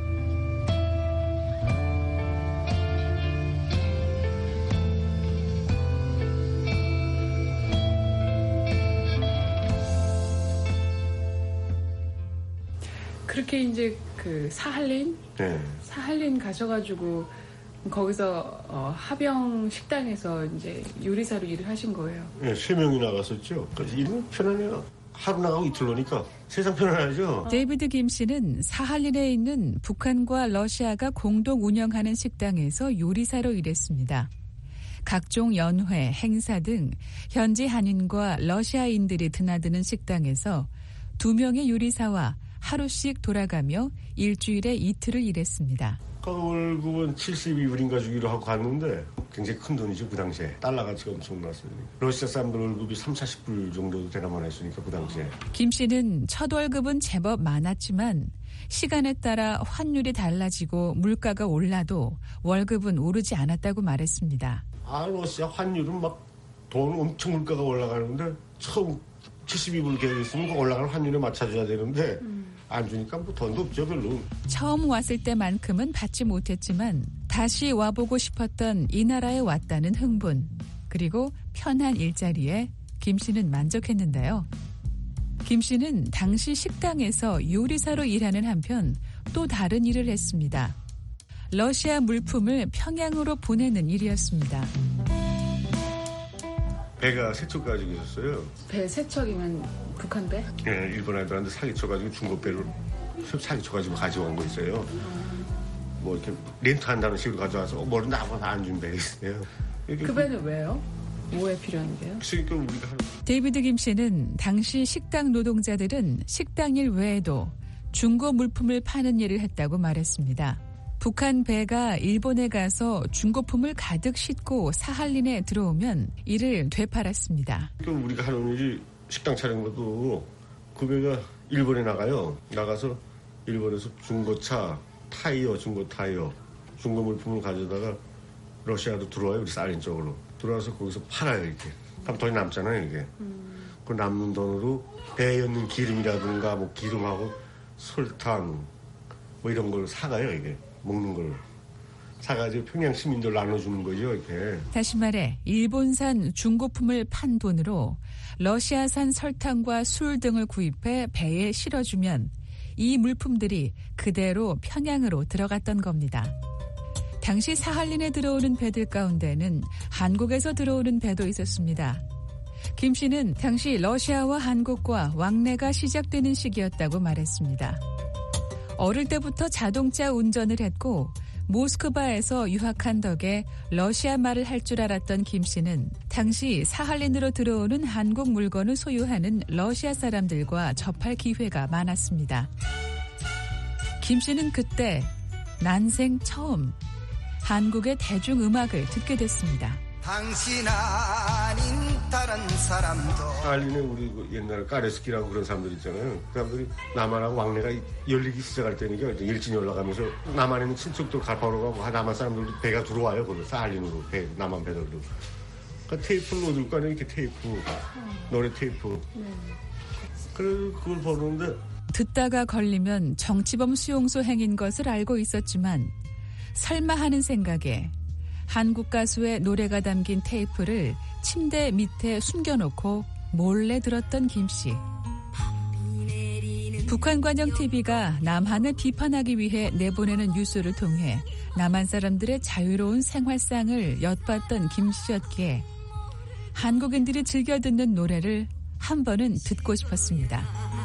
그렇게 이제 그 사할린, 네. 사할린 가셔가지고 거기서 어, 하병 식당에서 이제 요리사로 일을 하신 거예요. 네, 세 명이 나갔었죠. 그래서 일은 편하네요. 하루 나가고 이틀 노니까 세상 편안하죠. 데이비드 김 씨는 사할린에 있는 북한과 러시아가 공동 운영하는 식당에서 요리사로 일했습니다. 각종 연회, 행사 등 현지 한인과 러시아인들이 드나드는 식당에서 두 명의 요리사와 하루씩 돌아가며 일주일에 이틀을 일했습니다. 그 월급은 칠십이 불인가 주기로 하고 갔는데 굉장히 큰 돈이죠, 그 당시에. 달러 가치가 엄청났어요. 러시아 사람들 월급이 삼사십 불 정도 되나만 했으니까 그 당시에. 김 씨는 첫 월급은 제법 많았지만 시간에 따라 환율이 달라지고 물가가 올라도 월급은 오르지 않았다고 말했습니다. 아, 러시아 환율은 막 돈 엄청 물가가 올라가는데 처음 칠십이 불 계획했으면 그 올라가는 환율에 맞춰줘야 되는데 음. 안 주니까 뭐 돈도 없죠, 별로. 처음 왔을 때만큼은 받지 못했지만 다시 와보고 싶었던 이 나라에 왔다는 흥분, 그리고 편한 일자리에 김 씨는 만족했는데요. 김 씨는 당시 식당에서 요리사로 일하는 한편 또 다른 일을 했습니다. 러시아 물품을 평양으로 보내는 일이었습니다. 배가 세 척 가지고 있었어요. 배 세 척이면 북한 배? 네, 일본 애들한테 사기쳐가지고 중국 배를 사기쳐가지고 가져온 거 있어요. 뭐 이렇게 렌트한다는 식으로 가져와서 뭐를 나하고 안 준 배가 있어요. 그 배는 왜요? 뭐에 필요한 게요? 그러니까 우리가 하는... 데이비드 김 씨는 당시 식당 노동자들은 식당 일 외에도 중고 물품을 파는 일을 했다고 말했습니다. 북한 배가 일본에 가서 중고품을 가득 싣고 사할린에 들어오면 이를 되팔았습니다. 그러니까 우리가 하는 일이 식당 차린 것도 그 배가 일본에 나가요. 나가서 일본에서 중고차, 타이어, 중고 타이어, 중고 물품을 가져다가 러시아로 들어와요. 우리 살린 쪽으로. 들어와서 거기서 팔아요, 이렇게. 그럼 돈이 남잖아요, 이게. 음. 그 남는 돈으로 배에 넣는 기름이라든가 뭐 기름하고 설탕 뭐 이런 걸 사가요, 이게. 먹는 걸 사가지고 평양 시민들 나눠주는 거죠, 이렇게. 다시 말해 일본산 중고품을 판 돈으로 러시아산 설탕과 술 등을 구입해 배에 실어주면 이 물품들이 그대로 평양으로 들어갔던 겁니다. 당시 사할린에 들어오는 배들 가운데는 한국에서 들어오는 배도 있었습니다. 김 씨는 당시 러시아와 한국과 왕래가 시작되는 시기였다고 말했습니다. 어릴 때부터 자동차 운전을 했고 모스크바에서 유학한 덕에 러시아 말을 할 줄 알았던 김 씨는 당시 사할린으로 들어오는 한국 물건을 소유하는 러시아 사람들과 접할 기회가 많았습니다. 김 씨는 그때 난생 처음 한국의 대중음악을 듣게 됐습니다. 당신 아닌 다른 사람도 알리는 우리 그 옛날에 까레스키라고 그런 사람들 있잖아요. 그 사람들이 남한하고 왕래가 열리기 시작할 때니까 일진이 올라가면서 남한에 있는 친척들 갈파로 가고 남한 사람들도 배가 들어와요. 거기 사할린으로 배, 남한 배들도. 그러니까 테이프를 놓을 거 아니에요. 이렇게 테이프, 노래 테이프. 그래 그걸 보는데 듣다가 걸리면 정치범 수용소 행인 것을 알고 있었지만 설마 하는 생각에 한국 가수의 노래가 담긴 테이프를 침대 밑에 숨겨놓고 몰래 들었던 김 씨. 북한 관영 티비가 남한을 비판하기 위해 내보내는 뉴스를 통해 남한 사람들의 자유로운 생활상을 엿봤던 김 씨였기에 한국인들이 즐겨 듣는 노래를 한 번은 듣고 싶었습니다.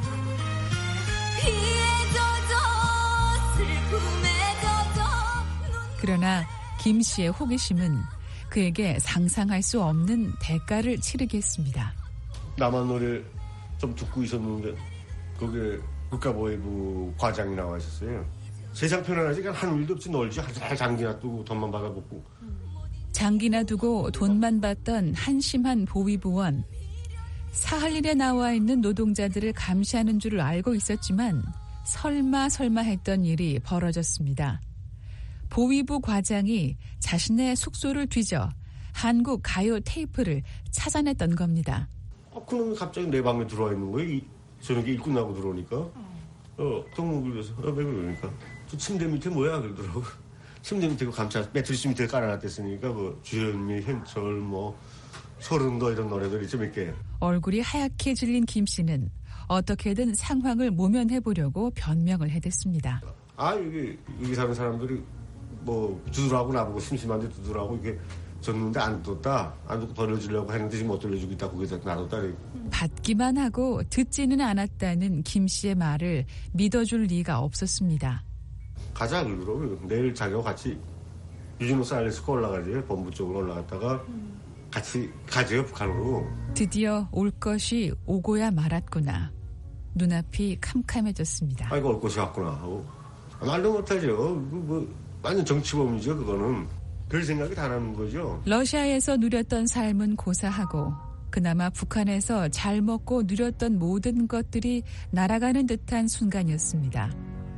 그러나 김 씨의 호기심은 그에게 상상할 수 없는 대가를 치르게 했습니다. 남한 노래 좀 듣고 있었는데 거기에 국가보위부 과장이 나와 있었어요. 세상 편안하지 한 일도 없이 놀지 잘 장기나 두고 돈만 받아먹고. 장기나 두고 돈만 받던 한심한 보위부원. 사할린에 나와 있는 노동자들을 감시하는 줄을 알고 있었지만 설마 설마 했던 일이 벌어졌습니다. 보위부 과장이 자신의 숙소를 뒤져 한국 가요 테이프를 찾아냈던 겁니다. 어, 그놈이 갑자기 내 방에 들어와 있는 거예요. 이, 저녁에 일 끝나고 들어오니까. 어, 동목을 위해서. 어, 왜 그러니까. 저 침대 밑에 뭐야? 그러더라고. 침대 밑에 감차, 매트리스 밑에 깔아놨댔으니까 뭐 주현미, 현철, 뭐 소름도 이런 노래들이 좀 있게. 얼굴이 하얗게 질린 김 씨는 어떻게든 상황을 모면해보려고 변명을 해댔습니다. 아, 여기, 여기 사는 사람들이 뭐 두드라고 나보고 심심한데 두드라고 이게 줬는데 안 뒀다. 안 뒀고 돌려주려고 했는데 지금 못 돌려주고 있다. 거기다 놔뒀다. 받기만 하고 듣지는 않았다는 김 씨의 말을 믿어줄 리가 없었습니다. 가자 그러더라고요. 내일 자기하고 같이 유진호 사일리스코 올라가지. 본부 쪽으로 올라갔다가 같이 가재요 북한으로. 드디어 올 것이 오고야 말았구나. 눈앞이 캄캄해졌습니다. 아이고 올 것이 왔구나 하고. 말도 못하죠. 뭐 완전 정치범이죠 그거는. 별 생각이 다 나는 거죠. 러시아에서 누렸던 삶은 고사하고 그나마 북한에서 잘 먹고 누렸던 모든 것들이 날아가는 듯한 순간이었습니다.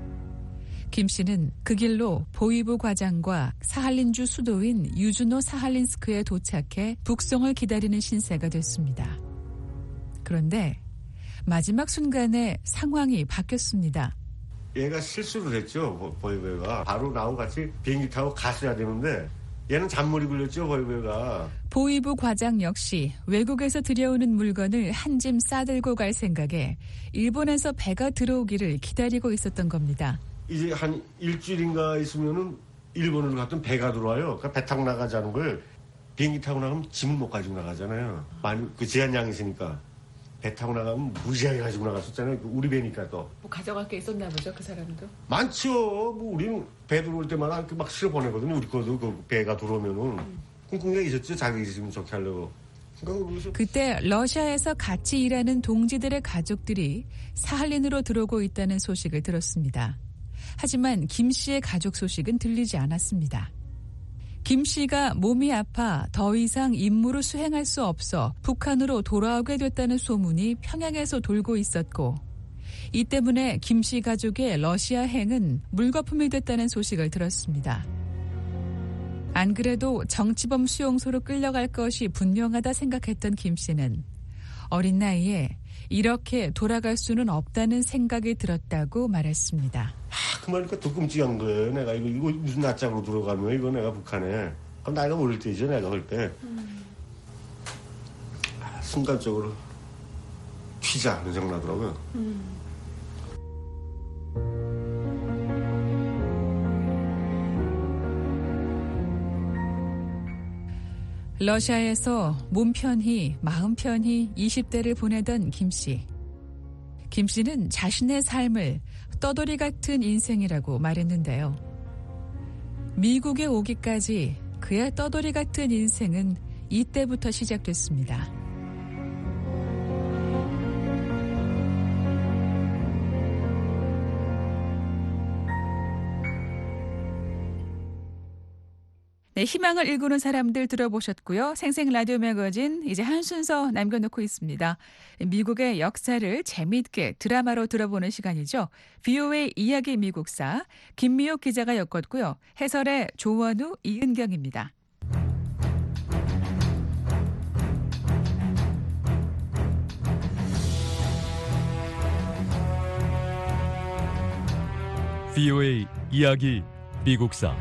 김 씨는 그 길로 보위부 과장과 사할린주 수도인 유주노 사할린스크에 도착해 북송을 기다리는 신세가 됐습니다. 그런데 마지막 순간에 상황이 바뀌었습니다. 얘가 실수를 했죠. 보위부가. 바로 나하고 같이 비행기 타고 갔어야 되는데 얘는 잔머리 굴렸죠. 보위부가. 보위부 과장 역시 외국에서 들여오는 물건을 한 짐 싸들고 갈 생각에 일본에서 배가 들어오기를 기다리고 있었던 겁니다. 이제 한 일주일인가 있으면은 일본으로 갔던 배가 들어와요. 그러니까 배 타고 나가자는 걸 비행기 타고 나가면 짐을 못 가지고 나가잖아요. 많이 그 제한량이 있으니까 배 타고 나가면 무지하게 가지고 나갔었잖아요. 우리 배니까 또. 뭐 가져갈 게 있었나 보죠, 그 사람도? 많죠. 뭐 우리는 배 들어올 때마다 막 실어 보내거든요. 우리 거도 그 배가 들어오면은 음. 꿍꿍이가 있었죠. 자기 지금 좋게 하려고. 그러니까 그때 러시아에서 같이 일하는 동지들의 가족들이 사할린으로 들어오고 있다는 소식을 들었습니다. 하지만 김 씨의 가족 소식은 들리지 않았습니다. 김 씨가 몸이 아파 더 이상 임무를 수행할 수 없어 북한으로 돌아오게 됐다는 소문이 평양에서 돌고 있었고 이 때문에 김 씨 가족의 러시아행은 물거품이 됐다는 소식을 들었습니다. 안 그래도 정치범 수용소로 끌려갈 것이 분명하다 생각했던 김 씨는 어린 나이에 이렇게 돌아갈 수는 없다는 생각이 들었다고 말했습니다. 아, 그 말이니까 더 끔찍한 거예요. 내가 이거, 이거 무슨 낯짝으로 들어가면 이거 내가 북한에. 그럼 나이가 어릴 때죠. 내가 할 때. 음. 아, 순간적으로 튀자 하는 생각 나더라고요. 음. 러시아에서 몸 편히 마음 편히 이십 대를 보내던 김 씨. 김 씨는 자신의 삶을 떠돌이 같은 인생이라고 말했는데요. 미국에 오기까지 그의 떠돌이 같은 인생은 이때부터 시작됐습니다. 네, 희망을 일구는 사람들 들어보셨고요. 생생 라디오 매거진 이제 한 순서 남겨놓고 있습니다. 미국의 역사를 재미있게 드라마로 들어보는 시간이죠. 브이오에이 이야기 미국사 김미옥 기자가 엮었고요. 해설의 조원우, 이은경입니다. 브이오에이 이야기 미국사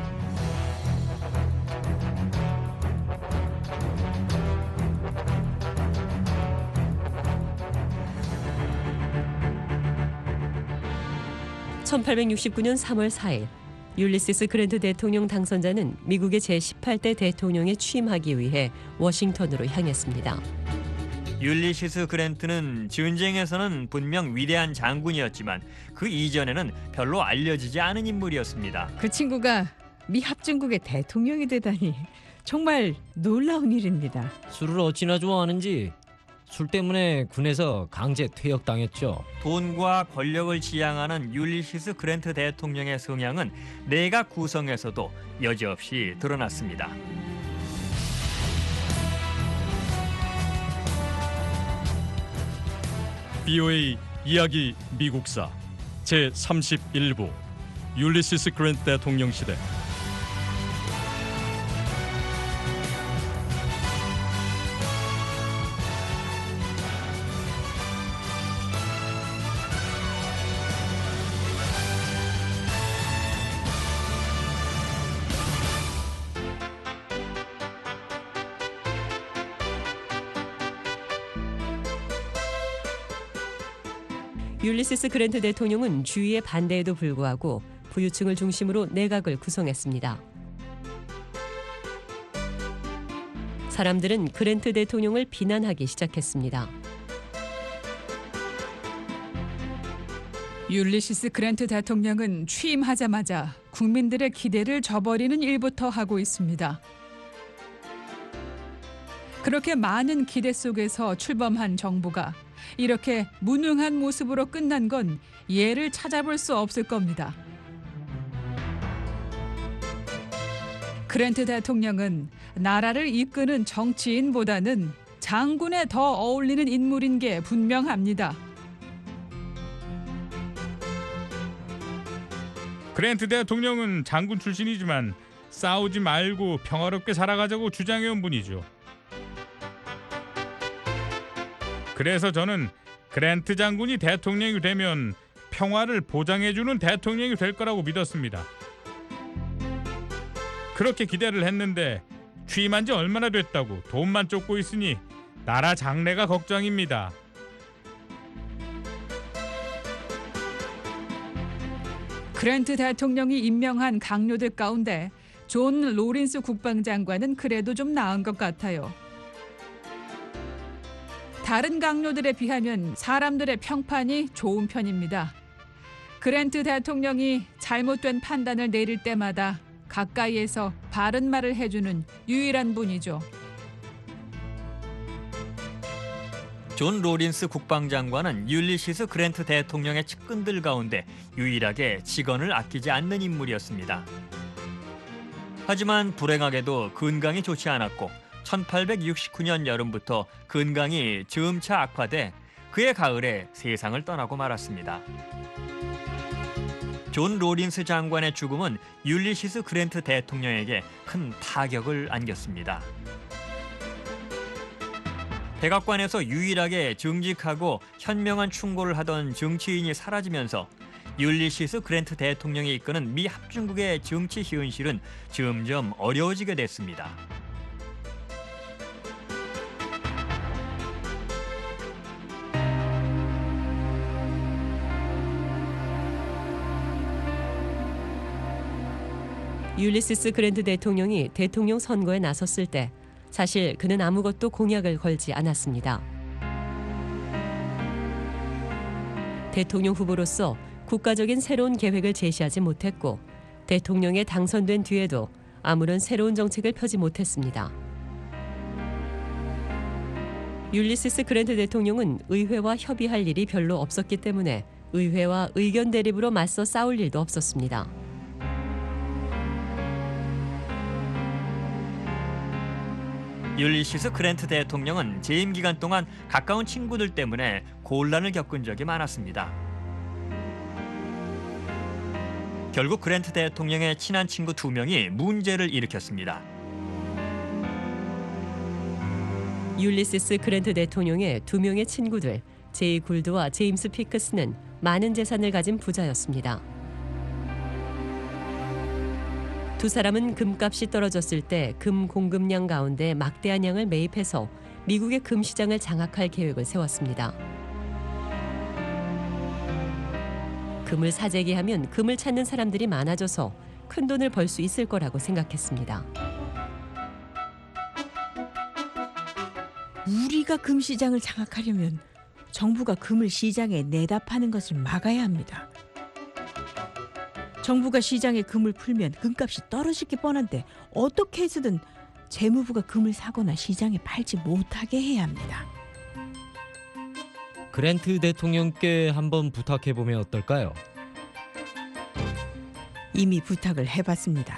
천팔백육십구 년 삼월 사일 율리시스 그랜트 대통령 당선자는 미국의 제십팔 대 대통령에 취임하기 위해 워싱턴으로 향했습니다. 율리시스 그랜트는 전쟁에서는 분명 위대한 장군이었지만 그 이전에는 별로 알려지지 않은 인물이었습니다. 그 친구가 미 합중국의 대통령이 되다니 정말 놀라운 일입니다. 술을 어찌나 좋아하는지 술 때문에 군에서 강제 퇴역당했죠. 돈과 권력을 지향하는 율리시스 그랜트 대통령의 성향은 내각 구성에서도 여지없이 드러났습니다. 브이오에이 이야기 미국사 제삼십일 부 율리시스 그랜트 대통령 시대. 율리시스 그랜트 대통령은 주위의 반대에도 불구하고 부유층을 중심으로 내각을 구성했습니다. 사람들은 그랜트 대통령을 비난하기 시작했습니다. 율리시스 그랜트 대통령은 취임하자마자 국민들의 기대를 저버리는 일부터 하고 있습니다. 그렇게 많은 기대 속에서 출범한 정부가 이렇게 무능한 모습으로 끝난 건 예를 찾아볼 수 없을 겁니다. 그랜트 대통령은 나라를 이끄는 정치인보다는 장군에 더 어울리는 인물인 게 분명합니다. 그랜트 대통령은 장군 출신이지만 싸우지 말고 평화롭게 살아가자고 주장해온 분이죠. 그래서 저는 그랜트 장군이 대통령이 되면 평화를 보장해주는 대통령이 될 거라고 믿었습니다. 그렇게 기대를 했는데 취임한 지 얼마나 됐다고 돈만 쫓고 있으니 나라 장래가 걱정입니다. 그랜트 대통령이 임명한 강요들 가운데 존 로린스 국방장관은 그래도 좀 나은 것 같아요. 다른 강요들에 비하면 사람들의 평판이 좋은 편입니다. 그랜트 대통령이 잘못된 판단을 내릴 때마다 가까이에서 바른 말을 해주는 유일한 분이죠. 존 로린스 국방장관은 율리시스 그랜트 대통령의 측근들 가운데 유일하게 직원을 아끼지 않는 인물이었습니다. 하지만 불행하게도 건강이 좋지 않았고 천팔백육십구 년 여름부터 건강이 점차 악화돼 그해 가을에 세상을 떠나고 말았습니다. 존 로린스 장관의 죽음은 율리시스 그랜트 대통령에게 큰 타격을 안겼습니다. 백악관에서 유일하게 정직하고 현명한 충고를 하던 정치인이 사라지면서 율리시스 그랜트 대통령이 이끄는 미 합중국의 정치 현실은 점점 어려워지게 됐습니다. 율리시스 그랜트 대통령이 대통령 선거에 나섰을 때 사실 그는 아무것도 공약을 걸지 않았습니다. 대통령 후보로서 국가적인 새로운 계획을 제시하지 못했고 대통령에 당선된 뒤에도 아무런 새로운 정책을 펴지 못했습니다. 율리시스 그랜트 대통령은 의회와 협의할 일이 별로 없었기 때문에 의회와 의견 대립으로 맞서 싸울 일도 없었습니다. 율리시스 그랜트 대통령은 재임 기간 동안 가까운 친구들 때문에 곤란을 겪은 적이 많았습니다. 결국 그랜트 대통령의 친한 친구 두 명이 문제를 일으켰습니다. 율리시스 그랜트 대통령의 두 명의 친구들 제이 굴드와 제임스 피크스는 많은 재산을 가진 부자였습니다. 두 사람은 금값이 떨어졌을 때 금 공급량 가운데 막대한 양을 매입해서 미국의 금 시장을 장악할 계획을 세웠습니다. 금을 사재기하면 금을 찾는 사람들이 많아져서 큰 돈을 벌 수 있을 거라고 생각했습니다. 우리가 금 시장을 장악하려면 정부가 금을 시장에 내다 파는 것을 막아야 합니다. 정부가 시장에 금을 풀면 금값이 떨어질 게 뻔한데 어떻게 해서든 재무부가 금을 사거나 시장에 팔지 못하게 해야 합니다. 그랜트 대통령께 한번 부탁해보면 어떨까요? 이미 부탁을 해봤습니다.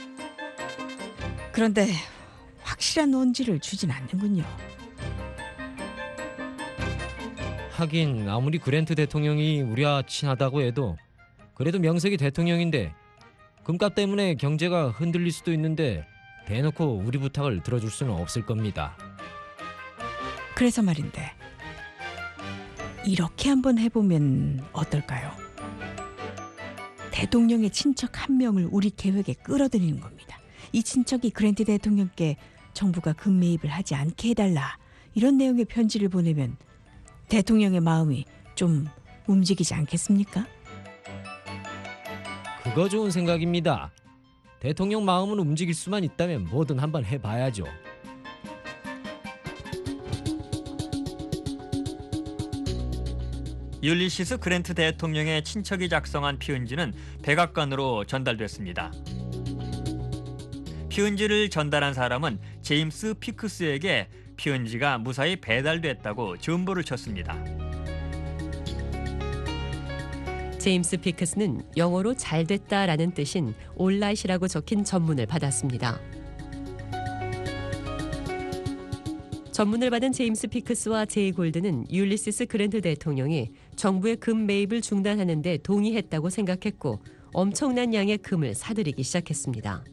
그런데 확실한 논지를 주진 않는군요. 하긴 아무리 그랜트 대통령이 우리와 친하다고 해도 그래도 명색이 대통령인데 금값 때문에 경제가 흔들릴 수도 있는데 대놓고 우리 부탁을 들어줄 수는 없을 겁니다. 그래서 말인데 이렇게 한번 해보면 어떨까요? 대통령의 친척 한 명을 우리 계획에 끌어들이는 겁니다. 이 친척이 그랜트 대통령께 정부가 금 매입을 하지 않게 해달라 이런 내용의 편지를 보내면 대통령의 마음이 좀 움직이지 않겠습니까? 그거 좋은 생각입니다. 대통령 마음은 움직일 수만 있다면 뭐든 한번 해봐야죠. 율리시스 그랜트 대통령의 친척이 작성한 피은지는 백악관으로 전달됐습니다. 피은지를 전달한 사람은 제임스 피크스에게 피은지가 무사히 배달됐다고 전보를 쳤습니다. 제임스 피크스는 영어로 잘 됐다라는 뜻인 올라잇이라고 적힌 전문을 받았습니다. 전문을 받은 제임스 피크스와 제이 골드는 율리시스 그랜트 대통령이 정부의 금 매입을 중단하는 데 동의했다고 생각했고 엄청난 양의 금을 사들이기 시작했습니다.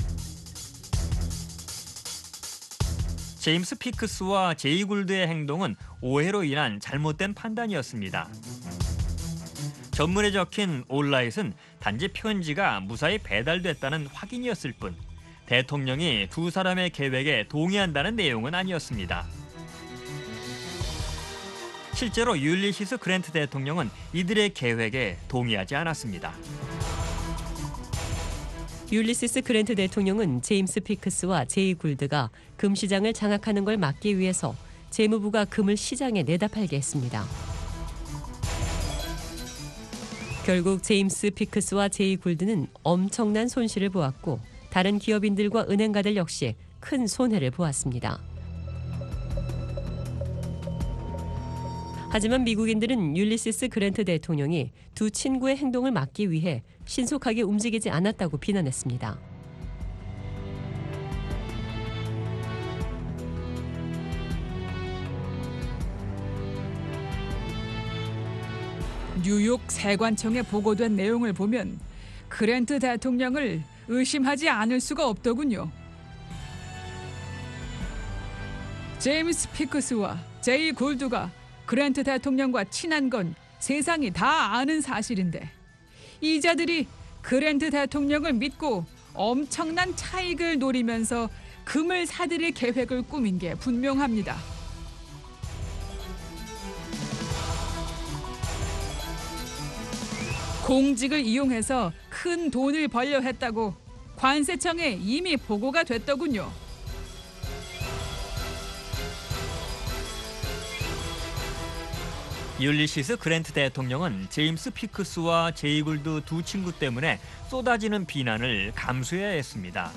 제임스 피크스와 제이 골드의 행동은 오해로 인한 잘못된 판단이었습니다. 전문에 적힌 올라잇은 단지 편지가 무사히 배달됐다는 확인이었을 뿐 대통령이 두 사람의 계획에 동의한다는 내용은 아니었습니다. 실제로 율리시스 그랜트 대통령은 이들의 계획에 동의하지 않았습니다. 율리시스 그랜트 대통령은 제임스 피크스와 제이 굴드가 금 시장을 장악하는 걸 막기 위해서 재무부가 금을 시장에 내다 팔게 했습니다. 결국 제임스 피크스와 제이 굴드는 엄청난 손실을 보았고 다른 기업인들과 은행가들 역시 큰 손해를 보았습니다. 하지만 미국인들은 율리시스 그랜트 대통령이 두 친구의 행동을 막기 위해 신속하게 움직이지 않았다고 비난했습니다. 뉴욕 세관청에 보고된 내용을 보면 그랜트 대통령을 의심하지 않을 수가 없더군요. 제임스 피크스와 제이 골드가 그랜트 대통령과 친한 건 세상이 다 아는 사실인데 이자들이 그랜트 대통령을 믿고 엄청난 차익을 노리면서 금을 사들일 계획을 꾸민 게 분명합니다. 공직을 이용해서 큰 돈을 벌려 했다고 관세청에 이미 보고가 됐더군요. 율리시스 그랜트 대통령은 제임스 피크스와 제이 골드 두 친구 때문에 쏟아지는 비난을 감수해야 했습니다.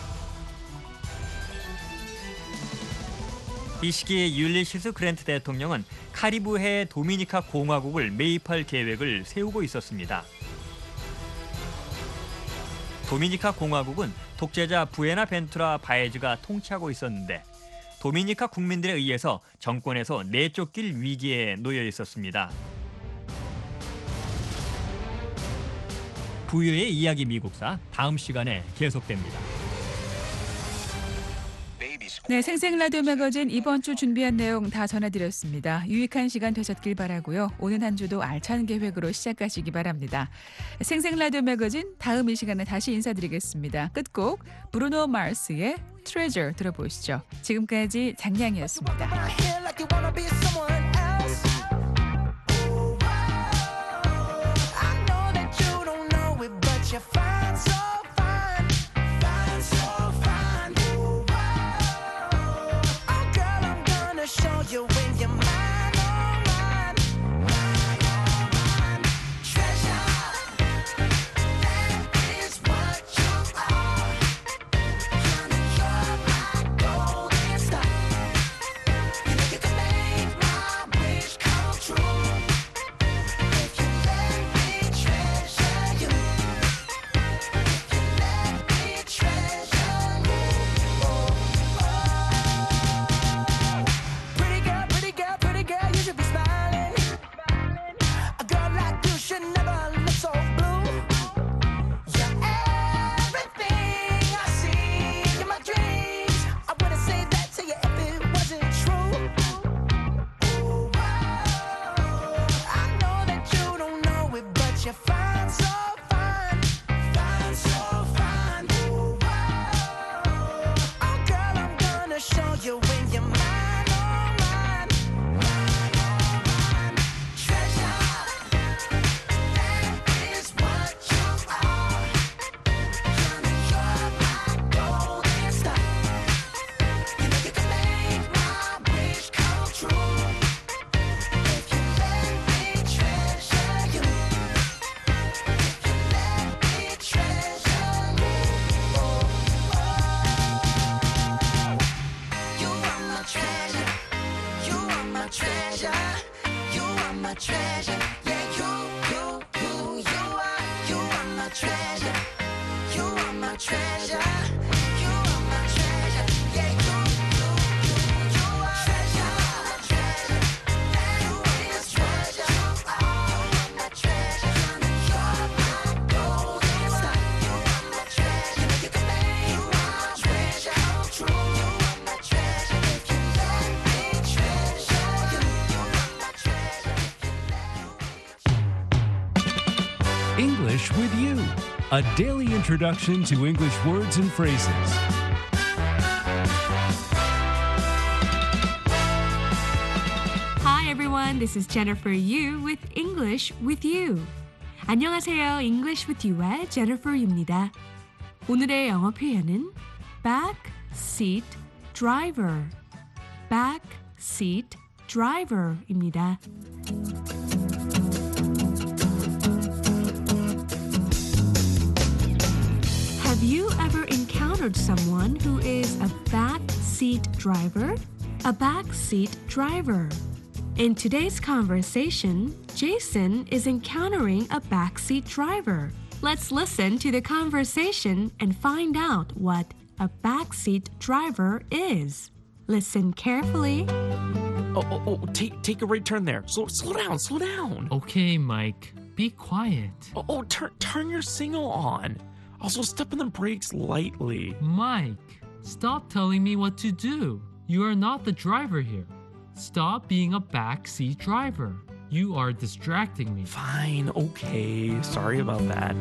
이 시기에 율리시스 그랜트 대통령은 카리브해 도미니카 공화국을 매입할 계획을 세우고 있었습니다. 도미니카 공화국은 독재자 부에나벤투라 바에즈가 통치하고 있었는데 도미니카 국민들에 의해서 정권에서 내쫓길 위기에 놓여 있었습니다. 부유의 이야기 미국사 다음 시간에 계속됩니다. 네, 생생 라디오 매거진 이번 주 준비한 내용 다 전해드렸습니다. 유익한 시간 되셨길 바라고요. 오는 한 주도 알찬 계획으로 시작하시기 바랍니다. 생생 라디오 매거진 다음 이 시간에 다시 인사드리겠습니다. 끝곡 브루노 마스의 Treasure 들어보시죠. 지금까지 장량이었습니다. You when you're mine, oh mine, mine, oh mine. Treasure, that is what you are. Honey, you're my golden star. You know you can make my wish come true. If you let me treasure you, if you let me treasure you. Oh, you're fine, so fine, fine, so fine. Oh, girl, I'm gonna show you when you're mine, oh mine, mine, oh mine. Treasure, that is what you are. Honey, you're my golden star. You know you can make my wish come true. If you let me treasure you. Treasure, you are my treasure, yeah, you, you, you, you are, you are my treasure, you are my treasure, you are my treasure, yeah, you, you, you, you are treasure, treasure, you are my treasure, you are my treasure, you're my golden star, you are my treasure, you know you can make my treasure come true, you are my treasure, if you let me treasure. English with You, a daily introduction to English words and phrases. Hi everyone, this is Jennifer Yu with English with You. 안녕하세요, English with You의 Jennifer Yu입니다. 오늘의 영어 표현은 back seat driver, back seat driver입니다. Have you ever encountered someone who is a backseat driver? A backseat driver. In today's conversation, Jason is encountering a backseat driver. Let's listen to the conversation and find out what a backseat driver is. Listen carefully. Oh, oh, oh take, take a right turn there. Slow, slow down, slow down. Okay, Mike, be quiet. Oh, oh turn, turn your signal on. Also, step on the brakes lightly. Mike, stop telling me what to do. You are not the driver here. Stop being a backseat driver. You are distracting me. Fine, okay. Sorry about that.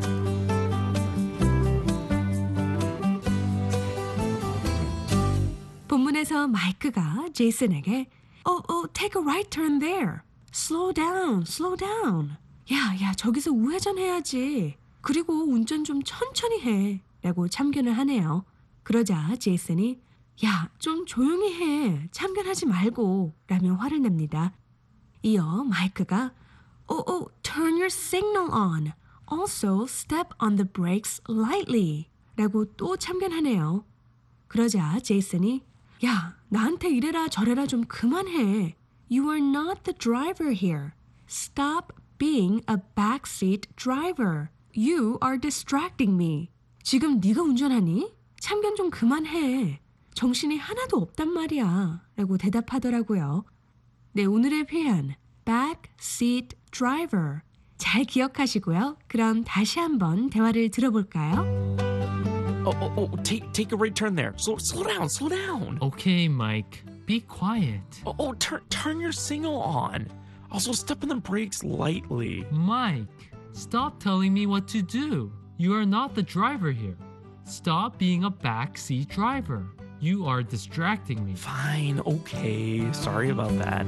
본문에서 마이크가 제이슨에게 Oh, oh, take a right turn there. Slow down, slow down. 야, 야, 저기서 우회전해야지. 그리고 운전 좀 천천히 해. 라고 참견을 하네요. 그러자 제이슨이 야, 좀 조용히 해. 참견하지 말고. 라며 화를 냅니다. 이어 마이크가 Oh, oh, turn your signal on. Also, step on the brakes lightly. 라고 또 참견하네요. 그러자 제이슨이 야, 나한테 이래라 저래라 좀 그만해. You are not the driver here. Stop being a backseat driver. You are distracting me. 지금 네가 운전하니? 참견 좀 그만해. 정신이 하나도 없단 말이야 라고 대답하더라고요. 네, 오늘의 표현 backseat driver 잘 기억하시고요. 그럼 다시 한번 대화를 들어볼까요? Oh, oh, oh, take take a right turn there. Slow, slow down, slow down. Okay, Mike, be quiet. Oh, oh, turn turn your signal on. Also, step on the brakes lightly. Mike, stop telling me what to do. You are not the driver here. Stop being a backseat driver. You are distracting me. Fine, okay. Sorry about that.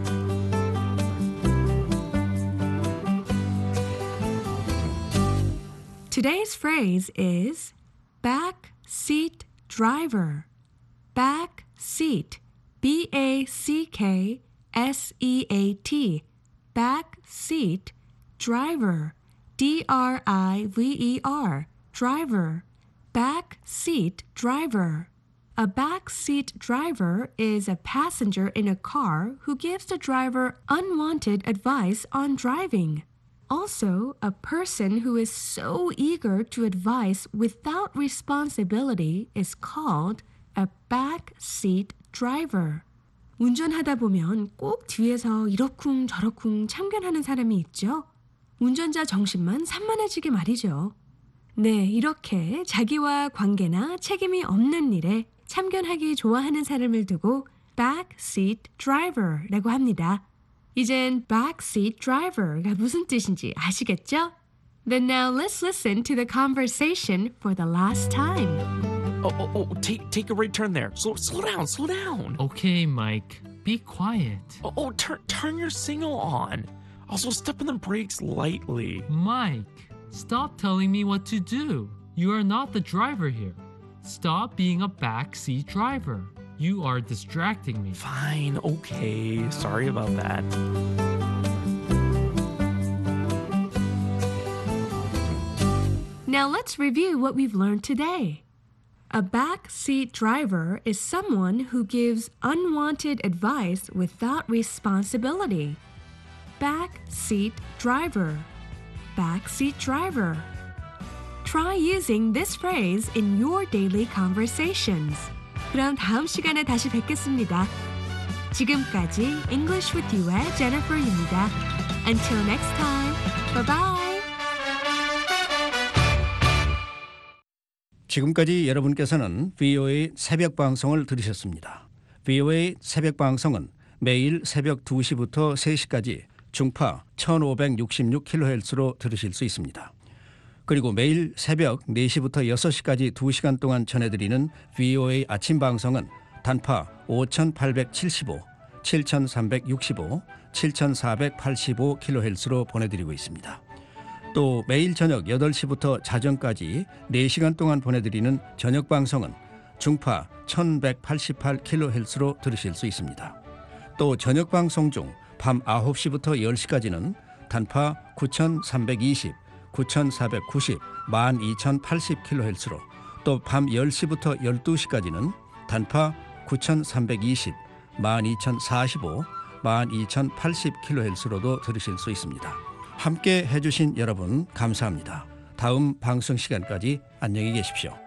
Today's phrase is back seat driver. Back seat. B A C K S E A T. Back seat driver. D R I V E R. Driver. Back seat driver. A back seat driver is a passenger in a car who gives the driver unwanted advice on driving. Also, a person who is so eager to advise without responsibility is called a backseat driver. 운전하다 보면 꼭 뒤에서 이러쿵 저러쿵 참견하는 사람이 있죠. 운전자 정신만 산만해지게 말이죠. 네, 이렇게 자기와 관계나 책임이 없는 일에 참견하기 좋아하는 사람을 두고 backseat driver라고 합니다. 이젠 backseat driver가 무슨 뜻인지 아시겠죠? Then now let's listen to the conversation for the last time. Oh, oh, oh, take take a right turn there. Slow, slow down, slow down. Okay, Mike, be quiet. Oh, oh, turn turn your signal on. Also, step on the brakes lightly. Mike, stop telling me what to do. You are not the driver here. Stop being a backseat driver. You are distracting me. Fine, okay. Sorry about that. Now let's review what we've learned today. A backseat driver is someone who gives unwanted advice without responsibility. Backseat driver. Backseat driver. Try using this phrase in your daily conversations. 그럼 다음 시간에 다시 뵙겠습니다. 지금까지 English with You의 Jennifer입니다. Until next time, bye bye. 지금까지 여러분께서는 브이오에이 새벽 방송을 들으셨습니다. 브이오에이 새벽 방송은 매일 새벽 두 시부터 세 시까지 중파 천오백육십육 킬로헤르츠로 들으실 수 있습니다. 그리고 매일 새벽 네 시부터 여섯 시까지 두 시간 동안 전해드리는 브이오에이 아침 방송은 단파 오천팔백칠십오, 칠천삼백육십오, 칠천사백팔십오 킬로헤르츠로 보내드리고 있습니다. 또 매일 저녁 여덟 시부터 자정까지 네 시간 동안 보내드리는 저녁 방송은 중파 천백팔십팔 킬로헤르츠로 들으실 수 있습니다. 또 저녁 방송 중 밤 아홉 시부터 열 시까지는 단파 구천삼백이십, 구천사백구십, 만 이천팔십 킬로헤르츠로 또 밤 열 시부터 열두 시까지는 단파 구천삼백이십, 만 이천사십오, 만 이천팔십 킬로헤르츠로도 들으실 수 있습니다. 함께 해주신 여러분 감사합니다. 다음 방송 시간까지 안녕히 계십시오.